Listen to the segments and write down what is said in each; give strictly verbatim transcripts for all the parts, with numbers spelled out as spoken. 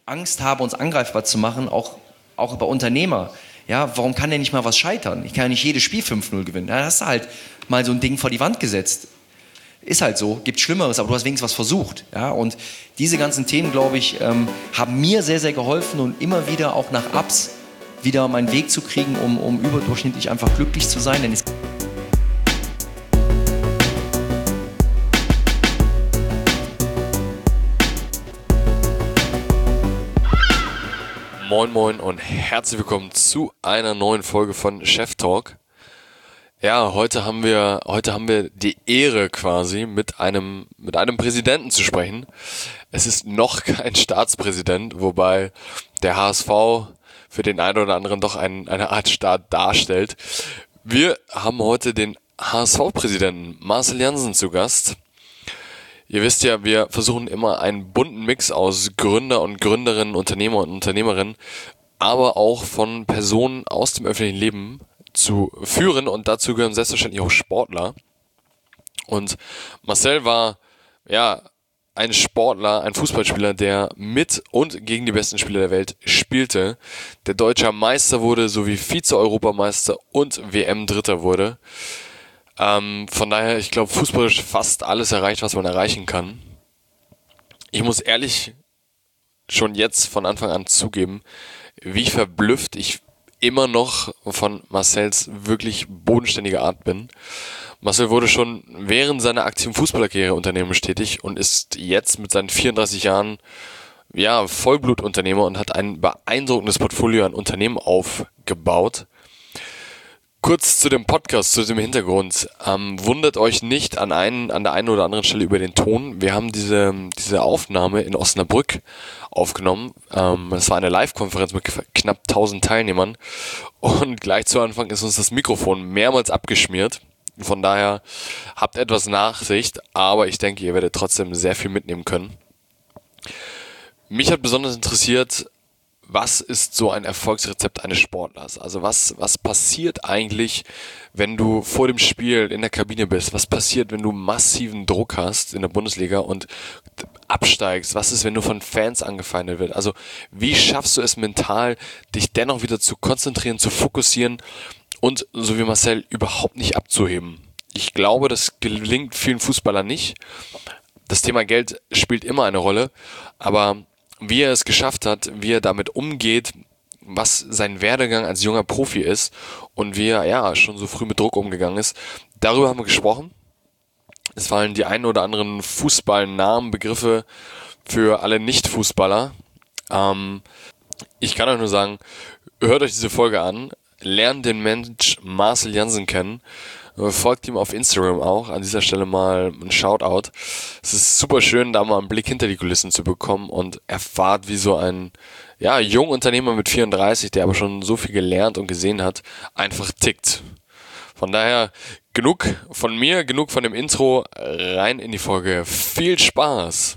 Angst habe, uns angreifbar zu machen, auch, auch über Unternehmer. Ja, warum kann der nicht mal was scheitern? Ich kann ja nicht jedes Spiel fünf null gewinnen. Da hast du halt mal so ein Ding vor die Wand gesetzt. Ist halt so, gibt Schlimmeres, aber du hast wenigstens was versucht. Ja? Und diese ganzen Themen, glaube ich, ähm, haben mir sehr, sehr geholfen und immer wieder auch nach Ups wieder meinen Weg zu kriegen, um, um überdurchschnittlich einfach glücklich zu sein. Denn es Moin Moin und herzlich willkommen zu einer neuen Folge von Chef Talk. Ja, heute haben wir heute haben wir die Ehre quasi mit einem mit einem Präsidenten zu sprechen. Es ist noch kein Staatspräsident, wobei der H S V für den einen oder anderen doch ein, eine Art Staat darstellt. Wir haben heute den H S V-Präsidenten Marcel Jansen zu Gast. Ihr wisst ja, wir versuchen immer einen bunten Mix aus Gründer und Gründerinnen, Unternehmer und Unternehmerinnen, aber auch von Personen aus dem öffentlichen Leben zu führen, und dazu gehören selbstverständlich auch Sportler. Und Marcel war ja ein Sportler, ein Fußballspieler, der mit und gegen die besten Spieler der Welt spielte, der deutscher Meister wurde, sowie Vize-Europameister und W M-Dritter wurde. Ähm, von daher, ich glaube, fußballisch fast alles erreicht, was man erreichen kann. Ich muss ehrlich schon jetzt von Anfang an zugeben, wie verblüfft ich immer noch von Marcels wirklich bodenständiger Art bin. Marcel wurde schon während seiner aktiven Fußballerkarriere unternehmerisch tätig und ist jetzt mit seinen vierunddreißig Jahren ja Vollblutunternehmer und hat ein beeindruckendes Portfolio an Unternehmen aufgebaut. Kurz zu dem Podcast, zu dem Hintergrund. Ähm, wundert euch nicht an, einen, an der einen oder anderen Stelle über den Ton. Wir haben diese, diese Aufnahme in Osnabrück aufgenommen. Ähm, es war eine Live-Konferenz mit knapp tausend Teilnehmern. Und gleich zu Anfang ist uns das Mikrofon mehrmals abgeschmiert. Von daher habt etwas Nachsicht, aber ich denke, ihr werdet trotzdem sehr viel mitnehmen können. Mich hat besonders interessiert, was ist so ein Erfolgsrezept eines Sportlers? Also was, was passiert eigentlich, wenn du vor dem Spiel in der Kabine bist? Was passiert, wenn du massiven Druck hast in der Bundesliga und absteigst? Was ist, wenn du von Fans angefeindet wirst? Also wie schaffst du es mental, dich dennoch wieder zu konzentrieren, zu fokussieren und, so wie Marcel, überhaupt nicht abzuheben? Ich glaube, das gelingt vielen Fußballern nicht. Das Thema Geld spielt immer eine Rolle, aber wie er es geschafft hat, wie er damit umgeht, was sein Werdegang als junger Profi ist und wie er ja schon so früh mit Druck umgegangen ist. Darüber haben wir gesprochen. Es fallen die einen oder anderen Fußballnamen, Begriffe für alle Nicht-Fußballer. Ähm, ich kann euch nur sagen, hört euch diese Folge an, lernt den Mensch Marcel Jansen kennen. Folgt ihm auf Instagram auch. An dieser Stelle mal ein Shoutout. Es ist super schön, da mal einen Blick hinter die Kulissen zu bekommen und erfahrt, wie so ein ja, junger Unternehmer mit vierunddreißig, der aber schon so viel gelernt und gesehen hat, einfach tickt. Von daher genug von mir, genug von dem Intro, rein in die Folge. Viel Spaß!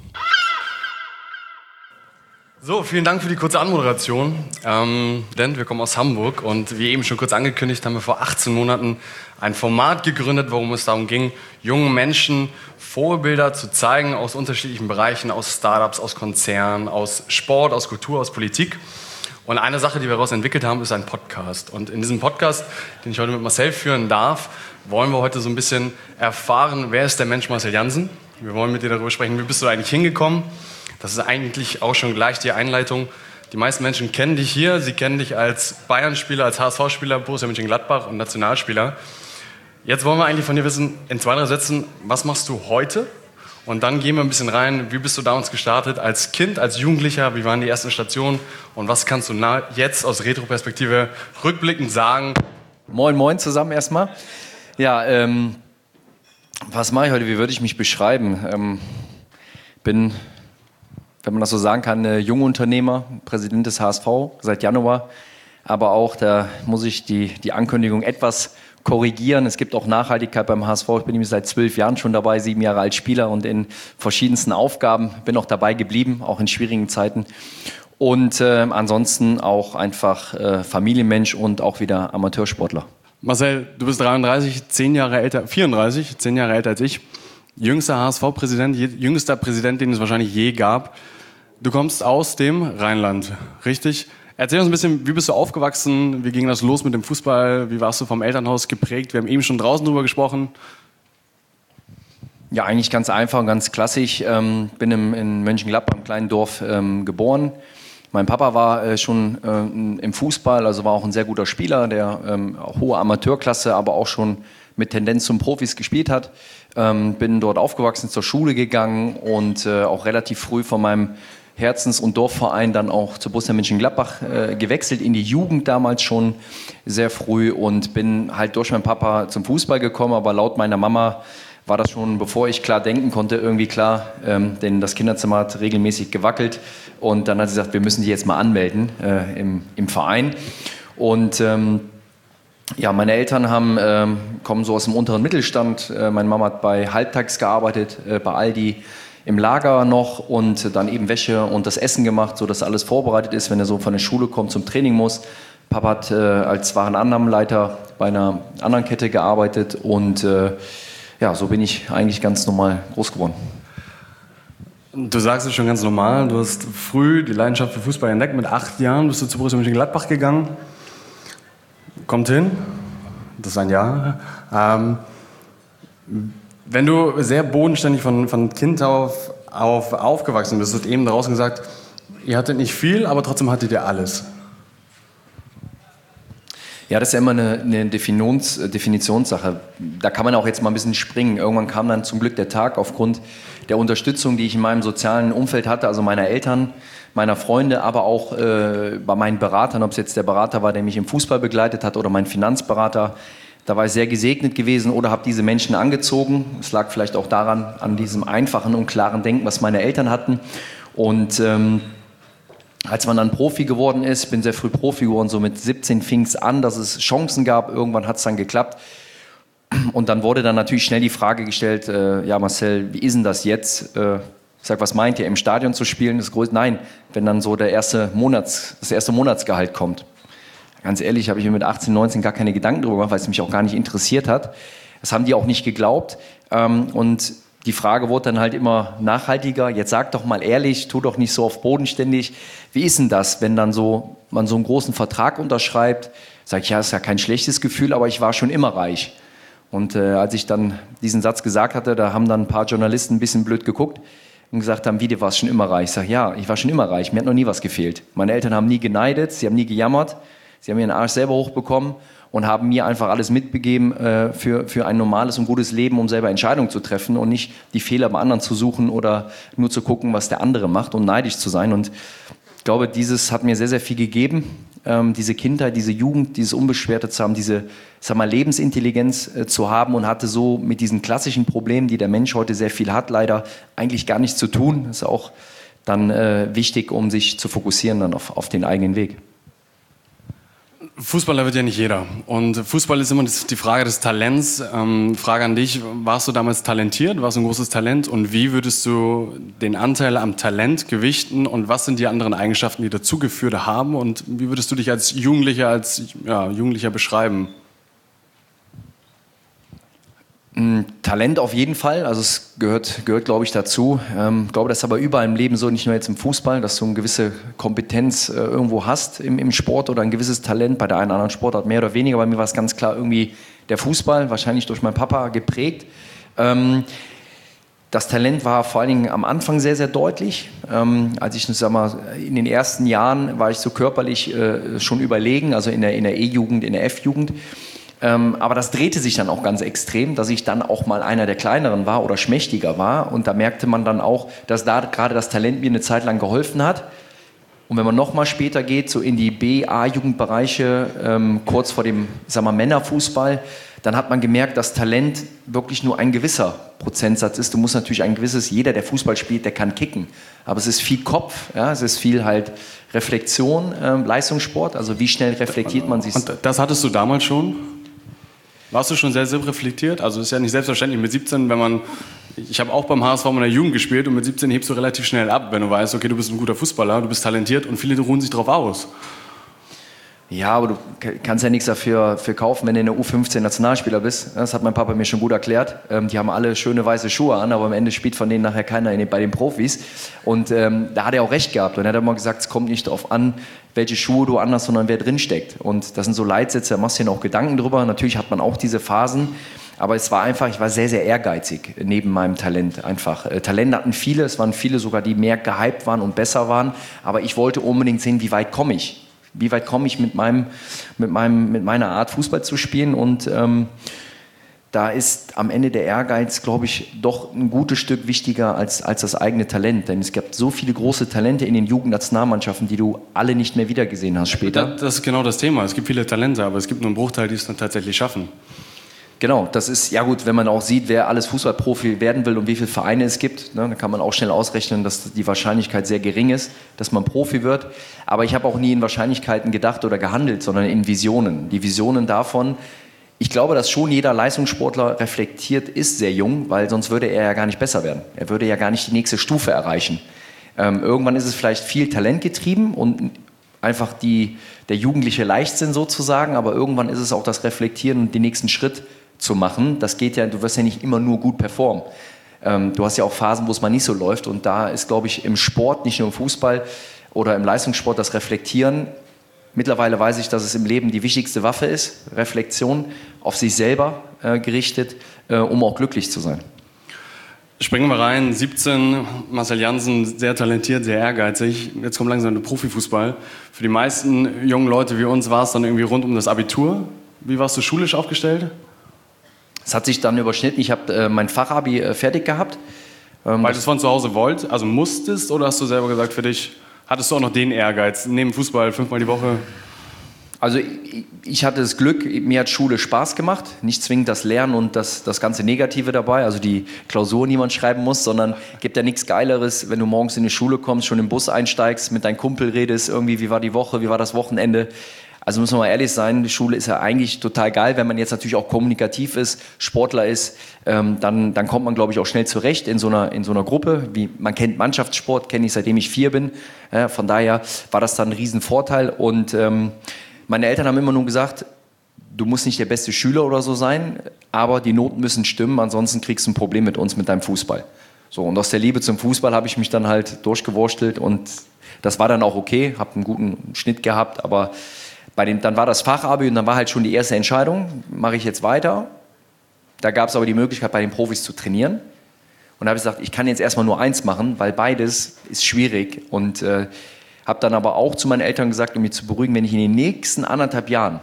So, vielen Dank für die kurze Anmoderation. Ähm, denn wir kommen aus Hamburg und wie eben schon kurz angekündigt, haben wir vor achtzehn Monaten ein Format gegründet, worum es darum ging, jungen Menschen Vorbilder zu zeigen aus unterschiedlichen Bereichen, aus Startups, aus Konzernen, aus Sport, aus Kultur, aus Politik. Und eine Sache, die wir daraus entwickelt haben, ist ein Podcast. Und in diesem Podcast, den ich heute mit Marcel führen darf, wollen wir heute so ein bisschen erfahren, wer ist der Mensch Marcel Jansen? Wir wollen mit dir darüber sprechen, wie bist du da eigentlich hingekommen? Das ist eigentlich auch schon gleich die Einleitung. Die meisten Menschen kennen dich hier. Sie kennen dich als Bayern-Spieler, als H S V-Spieler, Borussia Mönchengladbach und Nationalspieler. Jetzt wollen wir eigentlich von dir wissen, in zwei, drei Sätzen, was machst du heute? Und dann gehen wir ein bisschen rein, wie bist du damals gestartet als Kind, als Jugendlicher, wie waren die ersten Stationen und was kannst du jetzt aus Retro-Perspektive rückblickend sagen? Moin, moin zusammen erstmal. Ja, ähm, was mache ich heute? Wie würde ich mich beschreiben? Ähm, bin... wenn man das so sagen kann, ein Jungunternehmer, Präsident des H S V seit Januar. Aber auch, da muss ich die, die Ankündigung etwas korrigieren. Es gibt auch Nachhaltigkeit beim H S V. Ich bin nämlich seit zwölf Jahren schon dabei, sieben Jahre als Spieler und in verschiedensten Aufgaben. Bin auch dabei geblieben, auch in schwierigen Zeiten. Und äh, ansonsten auch einfach äh, Familienmensch und auch wieder Amateursportler. Marcel, du bist dreiunddreißig, zehn Jahre älter, vierunddreißig, zehn Jahre älter als ich. Jüngster H S V-Präsident, jüngster Präsident, den es wahrscheinlich je gab. Du kommst aus dem Rheinland, richtig? Erzähl uns ein bisschen, wie bist du aufgewachsen? Wie ging das los mit dem Fußball? Wie warst du vom Elternhaus geprägt? Wir haben eben schon draußen drüber gesprochen. Ja, eigentlich ganz einfach und ganz klassisch. Ähm, bin im, in Mönchengladbach, einem kleinen Dorf, ähm, geboren. Mein Papa war äh, schon äh, im Fußball, also war auch ein sehr guter Spieler, der ähm, auch hohe Amateurklasse, aber auch schon mit Tendenz zum Profis gespielt hat. Ähm, bin dort aufgewachsen, zur Schule gegangen und äh, auch relativ früh von meinem Herzens- und Dorfverein dann auch zu Borussia Mönchengladbach äh, gewechselt, in die Jugend damals schon sehr früh und bin halt durch meinen Papa zum Fußball gekommen, aber laut meiner Mama war das schon, bevor ich klar denken konnte, irgendwie klar, ähm, denn das Kinderzimmer hat regelmäßig gewackelt und dann hat sie gesagt, wir müssen die jetzt mal anmelden äh, im, im Verein und ähm, ja, meine Eltern haben, ähm, kommen so aus dem unteren Mittelstand. Äh, meine Mama hat bei Halbtags gearbeitet, äh, bei Aldi im Lager noch und dann eben Wäsche und das Essen gemacht, sodass alles vorbereitet ist, wenn er so von der Schule kommt, zum Training muss. Papa hat äh, als Warenannahmenleiter bei einer anderen Kette gearbeitet und äh, ja, so bin ich eigentlich ganz normal groß geworden. Du sagst es schon ganz normal, du hast früh die Leidenschaft für Fußball entdeckt. Mit acht Jahren bist du zu Borussia Mönchengladbach gegangen. Kommt hin, das ist ein Jahr. Ähm, wenn du sehr bodenständig von, von Kind auf, auf aufgewachsen bist, du hast eben draußen gesagt, ihr hattet nicht viel, aber trotzdem hattet ihr alles. Ja, das ist ja immer eine, eine Definitions, Definitionssache. Da kann man auch jetzt mal ein bisschen springen. Irgendwann kam dann zum Glück der Tag aufgrund der Unterstützung, die ich in meinem sozialen Umfeld hatte, also meiner Eltern, meiner Freunde, aber auch äh, bei meinen Beratern, ob es jetzt der Berater war, der mich im Fußball begleitet hat oder mein Finanzberater. Da war ich sehr gesegnet gewesen oder habe diese Menschen angezogen. Es lag vielleicht auch daran, an diesem einfachen und klaren Denken, was meine Eltern hatten. Und ähm, als man dann Profi geworden ist, ich bin sehr früh Profi geworden, so mit siebzehn fing es an, dass es Chancen gab. Irgendwann hat es dann geklappt. Und dann wurde dann natürlich schnell die Frage gestellt, äh, ja Marcel, wie ist denn das jetzt? Äh, ich sag, was meint ihr, im Stadion zu spielen? Das größte, nein, wenn dann so der erste Monats, das erste Monatsgehalt kommt. Ganz ehrlich, habe ich mir mit achtzehn, neunzehn gar keine Gedanken darüber gemacht, weil es mich auch gar nicht interessiert hat. Das haben die auch nicht geglaubt. Ähm, und die Frage wurde dann halt immer nachhaltiger. Jetzt sag doch mal ehrlich, tu doch nicht so auf bodenständig. Wie ist denn das, wenn dann so man so einen großen Vertrag unterschreibt? Sag ich, ja, ist ja kein schlechtes Gefühl, aber ich war schon immer reich. Und äh, als ich dann diesen Satz gesagt hatte, da haben dann ein paar Journalisten ein bisschen blöd geguckt und gesagt haben, wie, du warst schon immer reich. Ich sage, ja, ich war schon immer reich, mir hat noch nie was gefehlt. Meine Eltern haben nie geneidet, sie haben nie gejammert, sie haben ihren Arsch selber hochbekommen und haben mir einfach alles mitbegeben äh, für, für ein normales und gutes Leben, um selber Entscheidungen zu treffen und nicht die Fehler bei anderen zu suchen oder nur zu gucken, was der andere macht und neidisch zu sein. Und ich glaube, dieses hat mir sehr, sehr viel gegeben, ähm, diese Kindheit, diese Jugend, dieses Unbeschwerte zu haben, diese, sag mal, Lebensintelligenz äh, zu haben und hatte so mit diesen klassischen Problemen, die der Mensch heute sehr viel hat, leider eigentlich gar nichts zu tun. Das ist auch dann äh, wichtig, um sich zu fokussieren dann auf, auf den eigenen Weg. Fußballer wird ja nicht jeder. Und Fußball ist immer die Frage des Talents. Ähm, Frage an dich, warst du damals talentiert? Warst du ein großes Talent? Und wie würdest du den Anteil am Talent gewichten? Und was sind die anderen Eigenschaften, die dazu geführt haben? Und wie würdest du dich als Jugendlicher, als ja, Jugendlicher beschreiben? Talent auf jeden Fall, also es gehört, gehört glaube ich, dazu. Ich ähm, glaube, das ist aber überall im Leben so, nicht nur jetzt im Fußball, dass du eine gewisse Kompetenz äh, irgendwo hast im, im Sport oder ein gewisses Talent, bei der einen oder anderen Sportart mehr oder weniger. Bei mir war es ganz klar irgendwie der Fußball, wahrscheinlich durch meinen Papa geprägt. Ähm, das Talent war vor allen Dingen am Anfang sehr, sehr deutlich. Ähm, als ich, sag mal, in den ersten Jahren war ich so körperlich äh, schon überlegen, also in der, in der E-Jugend, in der F-Jugend. Ähm, aber das drehte sich dann auch ganz extrem, dass ich dann auch mal einer der Kleineren war oder schmächtiger war. Und da merkte man dann auch, dass da gerade das Talent mir eine Zeit lang geholfen hat. Und wenn man noch mal später geht, so in die B-, A-Jugendbereiche, ähm, kurz vor dem, sagen wir, Männerfußball, dann hat man gemerkt, dass Talent wirklich nur ein gewisser Prozentsatz ist. Du musst natürlich ein gewisses, jeder, der Fußball spielt, der kann kicken. Aber es ist viel Kopf, ja, es ist viel halt Reflexion, äh, Leistungssport. Also wie schnell reflektiert man sich? Und das hattest du damals schon? Warst du schon sehr, sehr reflektiert? Also es ist ja nicht selbstverständlich mit siebzehn, wenn man, ich habe auch beim H S V in der Jugend gespielt und mit siebzehn hebst du relativ schnell ab, wenn du weißt, okay, du bist ein guter Fußballer, du bist talentiert und viele ruhen sich darauf aus. Ja, aber du kannst ja nichts dafür für kaufen, wenn du in der U fünfzehn Nationalspieler bist. Das hat mein Papa mir schon gut erklärt. Ähm, die haben alle schöne weiße Schuhe an, aber am Ende spielt von denen nachher keiner in den, bei den Profis. Und ähm, da hat er auch recht gehabt. Und er hat immer gesagt, es kommt nicht darauf an, welche Schuhe du anhast, sondern wer drin steckt. Und das sind so Leitsätze, da machst du dir auch Gedanken drüber. Natürlich hat man auch diese Phasen. Aber es war einfach, ich war sehr, sehr ehrgeizig neben meinem Talent einfach. Äh, Talent hatten viele, es waren viele sogar, die mehr gehypt waren und besser waren. Aber ich wollte unbedingt sehen, wie weit komme ich. Wie weit komme ich mit, meinem, mit, meinem, mit meiner Art, Fußball zu spielen? Und ähm, da ist am Ende der Ehrgeiz, glaube ich, doch ein gutes Stück wichtiger als, als das eigene Talent. Denn es gibt so viele große Talente in den Jugendnationalmannschaften, die du alle nicht mehr wiedergesehen hast später. Das, das ist genau das Thema. Es gibt viele Talente, aber es gibt nur einen Bruchteil, die es dann tatsächlich schaffen. Genau, das ist, ja gut, wenn man auch sieht, wer alles Fußballprofi werden will und wie viele Vereine es gibt, ne, dann kann man auch schnell ausrechnen, dass die Wahrscheinlichkeit sehr gering ist, dass man Profi wird. Aber ich habe auch nie in Wahrscheinlichkeiten gedacht oder gehandelt, sondern in Visionen. Die Visionen davon, ich glaube, dass schon jeder Leistungssportler reflektiert ist, sehr jung, weil sonst würde er ja gar nicht besser werden. Er würde ja gar nicht die nächste Stufe erreichen. Ähm, irgendwann ist es vielleicht viel Talent getrieben und einfach die, der jugendliche Leichtsinn sozusagen, aber irgendwann ist es auch das Reflektieren und den nächsten Schritt zu machen. Das geht ja, du wirst ja nicht immer nur gut performen. Ähm, du hast ja auch Phasen, wo es mal nicht so läuft und da ist, glaube ich, im Sport, nicht nur im Fußball oder im Leistungssport, das Reflektieren. Mittlerweile weiß ich, dass es im Leben die wichtigste Waffe ist, Reflexion auf sich selber äh, gerichtet, äh, um auch glücklich zu sein. Springen wir rein, siebzehn, Marcel Jansen, sehr talentiert, sehr ehrgeizig. Jetzt kommt langsam der Profifußball. Für die meisten jungen Leute wie uns war es dann irgendwie rund um das Abitur. Wie warst du schulisch aufgestellt? Es hat sich dann überschnitten. Ich habe äh, mein Fachabi äh, fertig gehabt. Ähm, Weil du es von zu Hause wollt, also musstest, oder hast du selber gesagt, für dich hattest du auch noch den Ehrgeiz, neben Fußball fünfmal die Woche? Also ich, ich hatte das Glück, mir hat Schule Spaß gemacht, nicht zwingend das Lernen und das, das ganze Negative dabei, also die Klausuren, die man schreiben muss, sondern gibt ja nichts Geileres, wenn du morgens in die Schule kommst, schon im Bus einsteigst, mit deinem Kumpel redest, irgendwie, wie war die Woche, wie war das Wochenende. Also muss man mal ehrlich sein, die Schule ist ja eigentlich total geil, wenn man jetzt natürlich auch kommunikativ ist, Sportler ist, ähm, dann, dann kommt man, glaube ich, auch schnell zurecht in so einer, in so einer Gruppe. Wie, man kennt Mannschaftssport, kenne ich seitdem ich vier bin, ja, von daher war das dann ein Riesenvorteil und ähm, meine Eltern haben immer nur gesagt, du musst nicht der beste Schüler oder so sein, aber die Noten müssen stimmen, ansonsten kriegst du ein Problem mit uns, mit deinem Fußball. So, und aus der Liebe zum Fußball habe ich mich dann halt durchgewurstelt und das war dann auch okay, habe einen guten Schnitt gehabt, aber bei den, dann war das Fachabi und dann war halt schon die erste Entscheidung, mache ich jetzt weiter. Da gab es aber die Möglichkeit, bei den Profis zu trainieren. Und da habe ich gesagt, ich kann jetzt erstmal nur eins machen, weil beides ist schwierig. Und äh, habe dann aber auch zu meinen Eltern gesagt, um mich zu beruhigen, wenn ich in den nächsten anderthalb Jahren,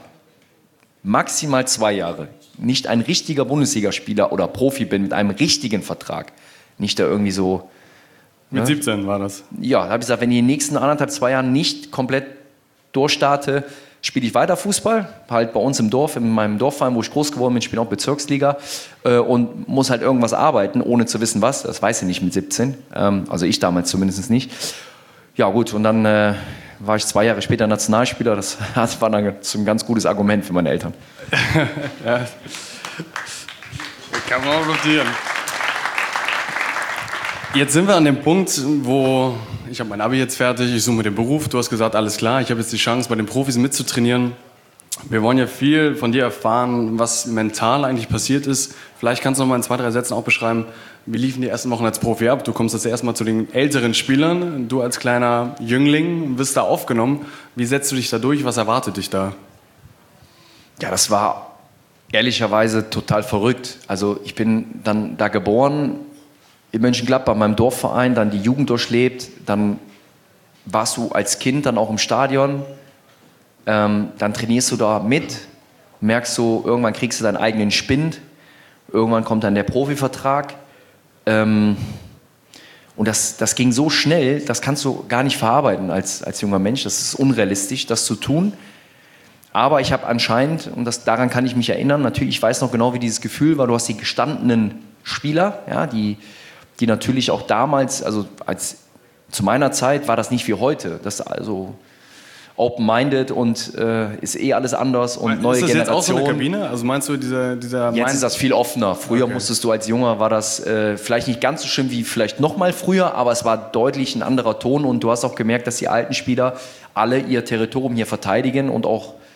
maximal zwei Jahre, nicht ein richtiger Bundesligaspieler oder Profi bin mit einem richtigen Vertrag, nicht da irgendwie so... Mit ne? siebzehn war das? Ja, da habe ich gesagt, wenn ich in den nächsten anderthalb, zwei Jahren nicht komplett durchstarte, spiele ich weiter Fußball, halt bei uns im Dorf, in meinem Dorfverein, wo ich groß geworden bin, spiele auch Bezirksliga äh, und muss halt irgendwas arbeiten, ohne zu wissen was, das weiß ich nicht mit siebzehn, ähm, also ich damals zumindest nicht. Ja gut, und dann äh, war ich zwei Jahre später Nationalspieler, das, das war dann ein ganz gutes Argument für meine Eltern. Ja. Kann man auch notieren. Jetzt sind wir an dem Punkt, wo ich habe mein Abi jetzt fertig, ich suche den Beruf. Du hast gesagt, alles klar, ich habe jetzt die Chance, bei den Profis mitzutrainieren. Wir wollen ja viel von dir erfahren, was mental eigentlich passiert ist. Vielleicht kannst du noch mal in zwei, drei Sätzen auch beschreiben, wie liefen die ersten Wochen als Profi ab? Du kommst jetzt erstmal zu den älteren Spielern, du als kleiner Jüngling wirst da aufgenommen. Wie setzt du dich da durch? Was erwartet dich da? Ja, das war ehrlicherweise total verrückt. Also ich bin dann da geboren, in Mönchengladbach, meinem Dorfverein, dann die Jugend durchlebt, dann warst du als Kind dann auch im Stadion, ähm, dann trainierst du da mit, merkst du, irgendwann kriegst du deinen eigenen Spind, irgendwann kommt dann der Profivertrag ähm, und das, das ging so schnell, das kannst du gar nicht verarbeiten als, als junger Mensch, das ist unrealistisch, das zu tun. Aber ich habe anscheinend, und das, daran kann ich mich erinnern, natürlich, ich weiß noch genau, wie dieses Gefühl war, du hast die gestandenen Spieler, ja, die die natürlich auch damals, also als, zu meiner Zeit war das nicht wie heute, das also open-minded und äh, ist eh alles anders und ist neue Generation. Ist das jetzt auch so eine Kabine? Also meinst du dieser, dieser Jetzt ist das viel offener. Früher okay. musstest du als Junger, war das äh, vielleicht nicht ganz so schlimm wie vielleicht noch mal früher, aber es war deutlich ein anderer Ton und du hast auch gemerkt, dass die alten Spieler alle ihr Territorium hier verteidigen und auch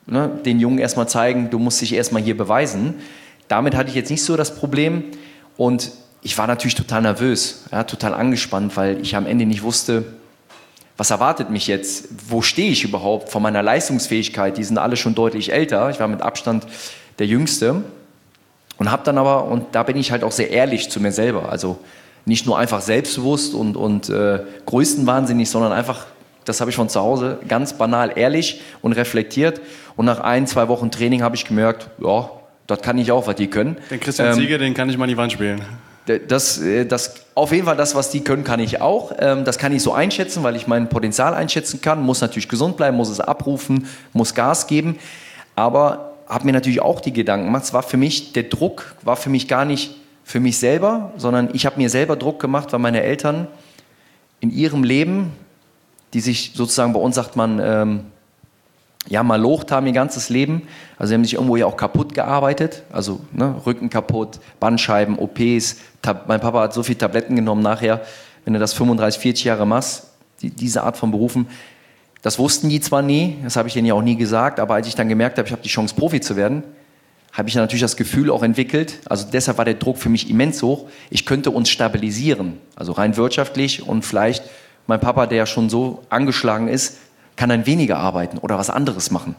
ne, den Jungen erstmal zeigen, du musst dich erstmal hier beweisen. Damit hatte ich jetzt nicht so das Problem und ich war natürlich total nervös, ja, total angespannt, weil ich am Ende nicht wusste, was erwartet mich jetzt, wo stehe ich überhaupt von meiner Leistungsfähigkeit, die sind alle schon deutlich älter, ich war mit Abstand der Jüngste und habe dann aber, und da bin ich halt auch sehr ehrlich zu mir selber, also nicht nur einfach selbstbewusst und, und äh, größenwahnsinnig, sondern einfach, das habe ich von zu Hause, ganz banal ehrlich und reflektiert und nach ein, zwei Wochen Training habe ich gemerkt, ja, das kann ich auch, was die können. Den Christian ähm, Ziege, den kann ich mal in die Wand spielen. Das, das, auf jeden Fall das, was die können, kann ich auch. Das kann ich so einschätzen, weil ich mein Potenzial einschätzen kann. Muss natürlich gesund bleiben, muss es abrufen, muss Gas geben. Aber habe mir natürlich auch die Gedanken gemacht. Es war für mich, der Druck war für mich gar nicht für mich selber, sondern ich habe mir selber Druck gemacht, weil meine Eltern in ihrem Leben, die sich sozusagen, bei uns sagt man, ähm, ja, malocht haben ihr ganzes Leben. Also sie haben sich irgendwo ja auch kaputt gearbeitet. Also ne, Rücken kaputt, Bandscheiben, O Ps. Tab- mein Papa hat so viele Tabletten genommen nachher. Wenn du das fünfunddreißig, vierzig Jahre machst, die, diese Art von Berufen, das wussten die zwar nie, das habe ich denen ja auch nie gesagt, aber als ich dann gemerkt habe, ich habe die Chance, Profi zu werden, habe ich natürlich das Gefühl auch entwickelt, also deshalb war der Druck für mich immens hoch, ich könnte uns stabilisieren, also rein wirtschaftlich und vielleicht mein Papa, der schon so angeschlagen ist, kann dann weniger arbeiten oder was anderes machen.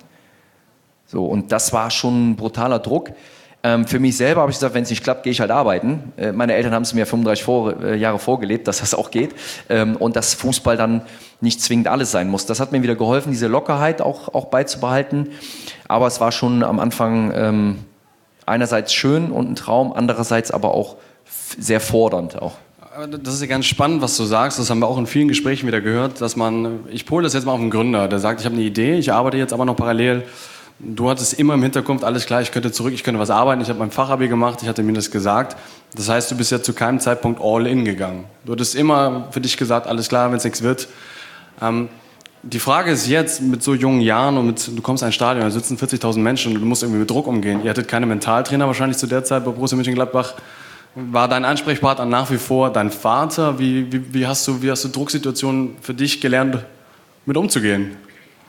So, und das war schon ein brutaler Druck. Ähm, für mich selber habe ich gesagt, wenn es nicht klappt, gehe ich halt arbeiten. Äh, meine Eltern haben es mir fünfunddreißig vor, äh, Jahre vorgelebt, dass das auch geht. Ähm, und dass Fußball dann nicht zwingend alles sein muss. Das hat mir wieder geholfen, diese Lockerheit auch, auch beizubehalten. Aber es war schon am Anfang ähm, einerseits schön und ein Traum, andererseits aber auch f- sehr fordernd auch. Das ist ja ganz spannend, was du sagst. Das haben wir auch in vielen Gesprächen wieder gehört, dass man, ich pole das jetzt mal auf den Gründer, der sagt, ich habe eine Idee, ich arbeite jetzt aber noch parallel. Du hattest immer im Hintergrund, alles klar, ich könnte zurück, ich könnte was arbeiten, ich habe mein Fachabi gemacht, ich hatte mir das gesagt. Das heißt, du bist ja zu keinem Zeitpunkt all in gegangen. Du hattest immer für dich gesagt, alles klar, wenn es nichts wird. Ähm, die Frage ist jetzt, mit so jungen Jahren und mit, du kommst in ein Stadion, da sitzen vierzigtausend Menschen und du musst irgendwie mit Druck umgehen. Ihr hattet keine Mentaltrainer wahrscheinlich zu der Zeit bei Borussia Mönchengladbach. War dein Ansprechpartner nach wie vor dein Vater? Wie, wie, wie, hast du, wie hast du Drucksituationen für dich gelernt, mit umzugehen?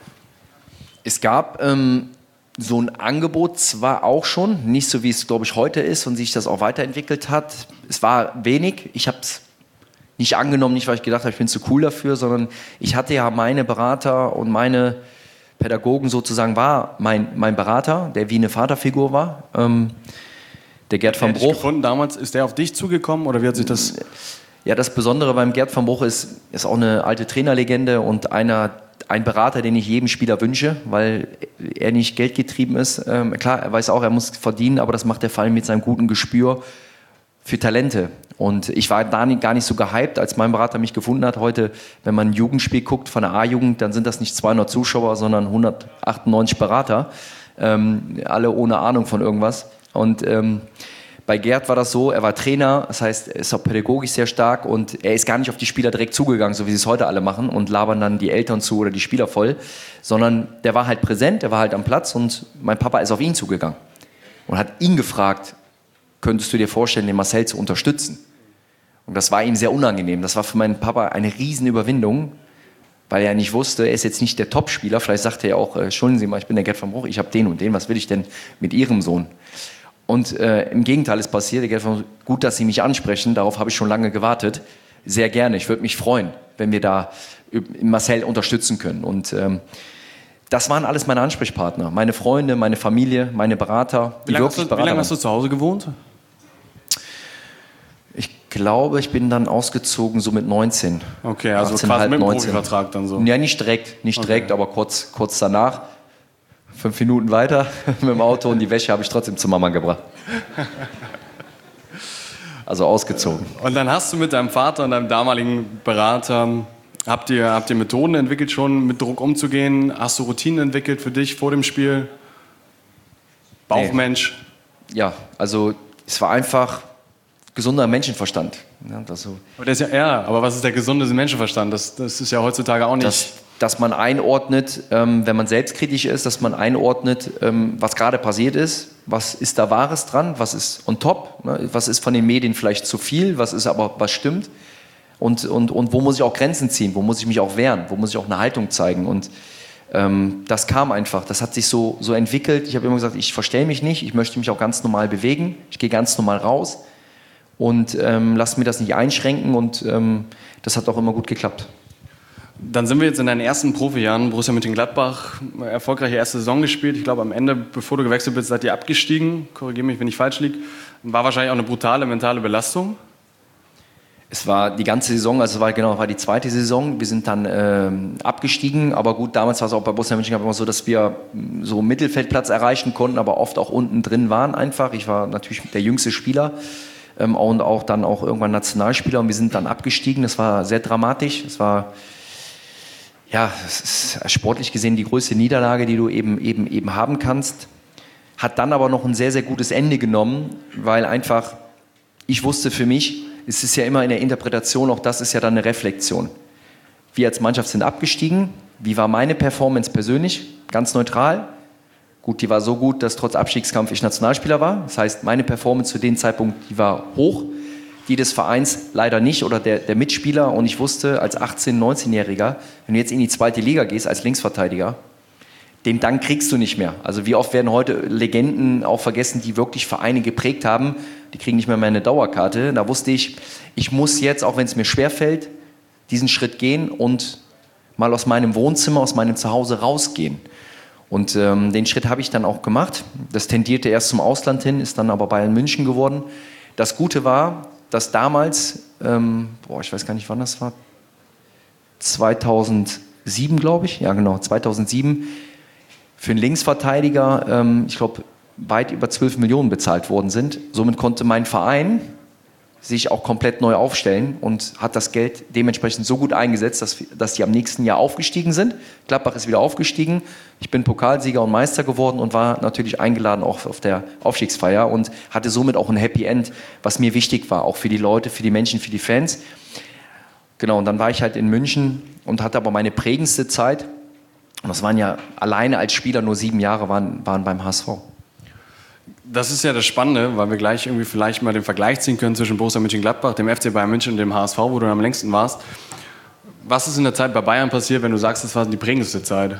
Es gab ähm, so ein Angebot zwar auch schon, nicht so wie es, glaube ich, heute ist und sich das auch weiterentwickelt hat. Es war wenig. Ich habe es nicht angenommen, nicht weil ich gedacht habe, ich bin zu cool dafür, sondern ich hatte ja meine Berater und meine Pädagogen sozusagen, war mein, mein Berater, der wie eine Vaterfigur war. Ähm, Der Gerd van Bruch. Gefunden damals, ist der auf dich zugekommen oder wie hat sich das? Ja, das Besondere beim Gerd van Bruch ist, ist auch eine alte Trainerlegende und einer, ein Berater, den ich jedem Spieler wünsche, weil er nicht geldgetrieben ist. Ähm, klar, er weiß auch, er muss verdienen, aber das macht er vor allem mit seinem guten Gespür für Talente. Und ich war da nicht, gar nicht so gehypt, als mein Berater mich gefunden hat. Heute, wenn man ein Jugendspiel guckt von der A-Jugend, dann sind das nicht zweihundert Zuschauer, sondern hundertachtundneunzig Berater. Ähm, alle ohne Ahnung von irgendwas. Und ähm, bei Gerd war das so, er war Trainer, das heißt, er ist auch pädagogisch sehr stark und er ist gar nicht auf die Spieler direkt zugegangen, so wie sie es heute alle machen und labern dann die Eltern zu oder die Spieler voll, sondern der war halt präsent, der war halt am Platz und mein Papa ist auf ihn zugegangen und hat ihn gefragt, könntest du dir vorstellen, den Marcel zu unterstützen? Und das war ihm sehr unangenehm, das war für meinen Papa eine Riesenüberwindung, weil er nicht wusste, er ist jetzt nicht der Topspieler, vielleicht sagte er auch, äh, entschuldigen Sie mal, ich bin der Gerd van Bruch, ich habe den und den, was will ich denn mit Ihrem Sohn? Und äh, im Gegenteil ist passiert, gut, dass Sie mich ansprechen, darauf habe ich schon lange gewartet, sehr gerne, ich würde mich freuen, wenn wir da Marcel unterstützen können. Und ähm, das waren alles meine Ansprechpartner, meine Freunde, meine Familie, meine Berater. Wie lange hast, du, wie lange hast du zu Hause gewohnt? Ich glaube, ich bin dann ausgezogen so mit neunzehn. Okay, also achtzehn, quasi halb, mit dem neunzehn. Profivertrag dann so. Ja, nicht direkt, nicht Okay. direkt, aber kurz, kurz danach. Fünf Minuten weiter mit dem Auto und die Wäsche habe ich trotzdem zur Mama gebracht. Also ausgezogen. Und dann hast du mit deinem Vater und deinem damaligen Berater, habt ihr, habt ihr Methoden entwickelt schon, mit Druck umzugehen? Hast du Routinen entwickelt für dich vor dem Spiel? Bauchmensch? Ja, also es war einfach gesunder Menschenverstand. Ja, das so. Aber der ist ja, ja, aber was ist der gesunde Menschenverstand? Das, das ist ja heutzutage auch nicht... Dass, dass man einordnet, ähm, wenn man selbstkritisch ist, dass man einordnet, ähm, was gerade passiert ist, was ist da Wahres dran, was ist on top, ne? Was ist von den Medien vielleicht zu viel, was ist aber, was stimmt und, und, und wo muss ich auch Grenzen ziehen, wo muss ich mich auch wehren, wo muss ich auch eine Haltung zeigen und Ähm, das kam einfach, das hat sich so, so entwickelt. Ich habe immer gesagt, ich verstelle mich nicht, ich möchte mich auch ganz normal bewegen, ich gehe ganz normal raus und ähm, lasse mir das nicht einschränken und ähm, das hat auch immer gut geklappt. Dann sind wir jetzt in deinen ersten Profijahren, Borussia Mönchengladbach, erfolgreiche erste Saison gespielt. Ich glaube, am Ende, bevor du gewechselt bist, seid ihr abgestiegen. Korrigiere mich, wenn ich falsch liege. War wahrscheinlich auch eine brutale mentale Belastung. Es war die ganze Saison, also es war genau, war die zweite Saison. Wir sind dann ähm, abgestiegen, aber gut, damals war es auch bei Borussia Mönchengladbach immer so, dass wir so Mittelfeldplatz erreichen konnten, aber oft auch unten drin waren einfach. Ich war natürlich der jüngste Spieler ähm, und auch dann auch irgendwann Nationalspieler und wir sind dann abgestiegen. Das war sehr dramatisch. Es war ja, es ist sportlich gesehen die größte Niederlage, die du eben eben eben haben kannst. Hat dann aber noch ein sehr sehr gutes Ende genommen, weil einfach ich wusste für mich, es ist ja immer in der Interpretation, auch das ist ja dann eine Reflexion. Wir als Mannschaft sind abgestiegen. Wie war meine Performance persönlich? Ganz neutral. Gut, die war so gut, dass trotz Abstiegskampf ich Nationalspieler war. Das heißt, meine Performance zu dem Zeitpunkt, die war hoch. Die des Vereins leider nicht oder der, der Mitspieler. Und ich wusste als achtzehn-, neunzehnjähriger, wenn du jetzt in die zweite Liga gehst als Linksverteidiger, den Dank kriegst du nicht mehr. Also wie oft werden heute Legenden auch vergessen, die wirklich Vereine geprägt haben, die kriegen nicht mehr meine Dauerkarte. Da wusste ich, ich muss jetzt, auch wenn es mir schwerfällt, diesen Schritt gehen und mal aus meinem Wohnzimmer, aus meinem Zuhause rausgehen. Und ähm, den Schritt habe ich dann auch gemacht. Das tendierte erst zum Ausland hin, ist dann aber Bayern München geworden. Das Gute war, dass damals, ähm, boah, ich weiß gar nicht, wann das war, zweitausendsieben, glaube ich, ja genau, zweitausendsieben, für einen Linksverteidiger, ähm, ich glaube, weit über zwölf Millionen bezahlt worden sind. Somit konnte mein Verein sich auch komplett neu aufstellen und hat das Geld dementsprechend so gut eingesetzt, dass, dass die am nächsten Jahr aufgestiegen sind. Gladbach ist wieder aufgestiegen. Ich bin Pokalsieger und Meister geworden und war natürlich eingeladen auch auf der Aufstiegsfeier und hatte somit auch ein Happy End, was mir wichtig war, auch für die Leute, für die Menschen, für die Fans. Genau, und dann war ich halt in München und hatte aber meine prägendste Zeit. Und das waren ja alleine als Spieler nur sieben Jahre waren, waren beim H S V. Das ist ja das Spannende, weil wir gleich irgendwie vielleicht mal den Vergleich ziehen können zwischen Borussia Mönchengladbach, dem F C Bayern München und dem H S V, wo du am längsten warst. Was ist in der Zeit bei Bayern passiert, wenn du sagst, das war die prägendste Zeit?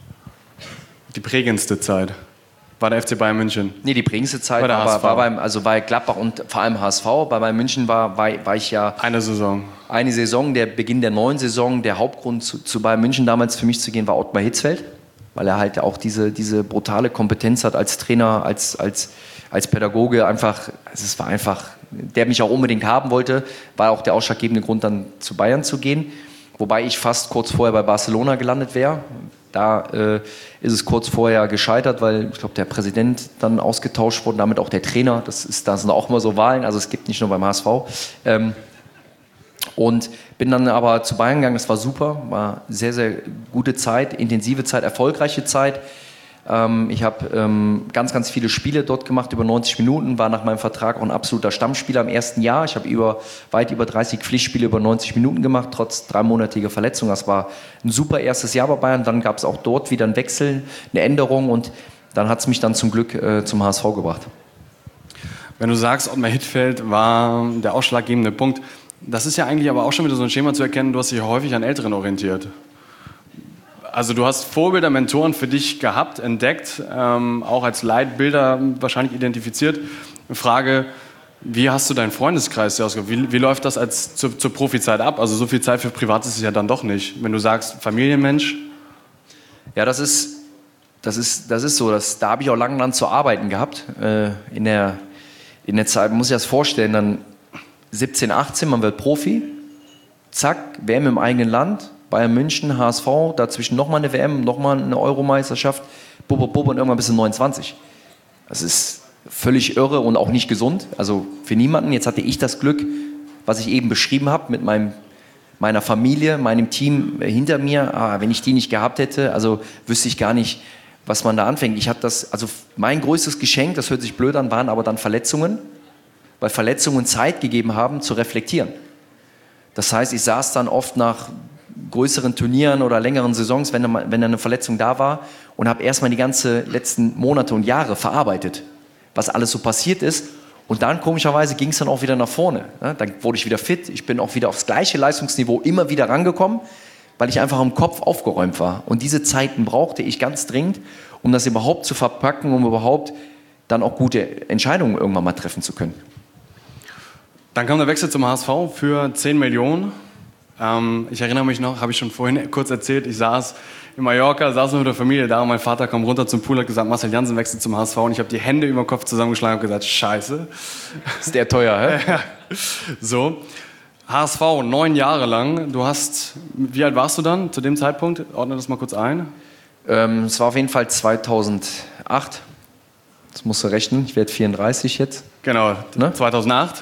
Die prägendste Zeit war der F C Bayern München? Nee, die prägendste Zeit war, war, war beim, also bei Gladbach und vor allem H S V. Bei Bayern München war, war, war ich ja... Eine Saison. Eine Saison, der Beginn der neuen Saison. Der Hauptgrund zu, zu Bayern München damals für mich zu gehen war Ottmar Hitzfeld, weil er halt auch diese, diese brutale Kompetenz hat als Trainer, als, als, als Pädagoge. Einfach, es war einfach, der mich auch unbedingt haben wollte, war auch der ausschlaggebende Grund, dann zu Bayern zu gehen. Wobei ich fast kurz vorher bei Barcelona gelandet wäre. Da äh, ist es kurz vorher gescheitert, weil ich glaube, der Präsident dann ausgetauscht wurde, damit auch der Trainer. Das, ist, das sind auch immer so Wahlen, also es gibt nicht nur beim H S V. Ähm, und bin dann aber zu Bayern gegangen, das war super, war sehr, sehr gute Zeit, intensive Zeit, erfolgreiche Zeit. Ähm, ich habe ähm, ganz, ganz viele Spiele dort gemacht, über neunzig Minuten, war nach meinem Vertrag auch ein absoluter Stammspieler im ersten Jahr. Ich habe über, weit über dreißig Pflichtspiele über neunzig Minuten gemacht, trotz dreimonatiger Verletzung. Das war ein super erstes Jahr bei Bayern. Dann gab es auch dort wieder einen Wechsel, eine Änderung und dann hat es mich dann zum Glück äh, zum H S V gebracht. Wenn du sagst, Ottmar Hitzfeld war der ausschlaggebende Punkt, das ist ja eigentlich aber auch schon wieder so ein Schema zu erkennen, du hast dich häufig an Älteren orientiert. Also du hast Vorbilder, Mentoren für dich gehabt, entdeckt, ähm, auch als Leitbilder wahrscheinlich identifiziert. Frage, wie hast du deinen Freundeskreis ausgewählt? Wie, wie läuft das als zu, zur Profizeit ab? Also so viel Zeit für Privat ist es ja dann doch nicht. Wenn du sagst, Familienmensch? Ja, das ist, das ist, das ist so. Das, da habe ich auch lange dran zu arbeiten gehabt. Äh, in, der, in der Zeit, man muss sich das vorstellen, dann siebzehn, achtzehn, man wird Profi. Zack, W M im eigenen Land. Bayern München, H S V, dazwischen nochmal eine W M, nochmal eine Euromeisterschaft, bub, bub, bub, und irgendwann bis zu neunundzwanzig. Das ist völlig irre und auch nicht gesund, also für niemanden. Jetzt hatte ich das Glück, was ich eben beschrieben habe, mit meinem, meiner Familie, meinem Team hinter mir. Ah, wenn ich die nicht gehabt hätte, also wüsste ich gar nicht, was man da anfängt. Ich hatte das, also mein größtes Geschenk, das hört sich blöd an, waren aber dann Verletzungen, weil Verletzungen Zeit gegeben haben, zu reflektieren. Das heißt, ich saß dann oft nach größeren Turnieren oder längeren Saisons, wenn, wenn eine Verletzung da war, und habe erstmal die ganzen letzten Monate und Jahre verarbeitet, was alles so passiert ist. Und dann, komischerweise, ging es dann auch wieder nach vorne. Dann wurde ich wieder fit, ich bin auch wieder aufs gleiche Leistungsniveau immer wieder rangekommen, weil ich einfach im Kopf aufgeräumt war. Und diese Zeiten brauchte ich ganz dringend, um das überhaupt zu verpacken, um überhaupt dann auch gute Entscheidungen irgendwann mal treffen zu können. Dann kam der Wechsel zum H S V für zehn Millionen. Ähm, ich erinnere mich noch, habe ich schon vorhin kurz erzählt, ich saß in Mallorca, saß mit der Familie da und mein Vater kam runter zum Pool und hat gesagt, Marcel Jansen wechselt zum H S V und ich habe die Hände über den Kopf zusammengeschlagen und gesagt, scheiße. Ist der teuer, hä? So, H S V, neun Jahre lang. Du hast, wie alt warst du dann zu dem Zeitpunkt? Ordne das mal kurz ein. Ähm, es war auf jeden Fall zweitausendacht. Das musst du rechnen, ich werde vierunddreißig jetzt. Genau, Ne? zweitausendacht.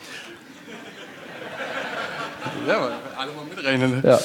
Ja, alle mal mitrechnen. Ja.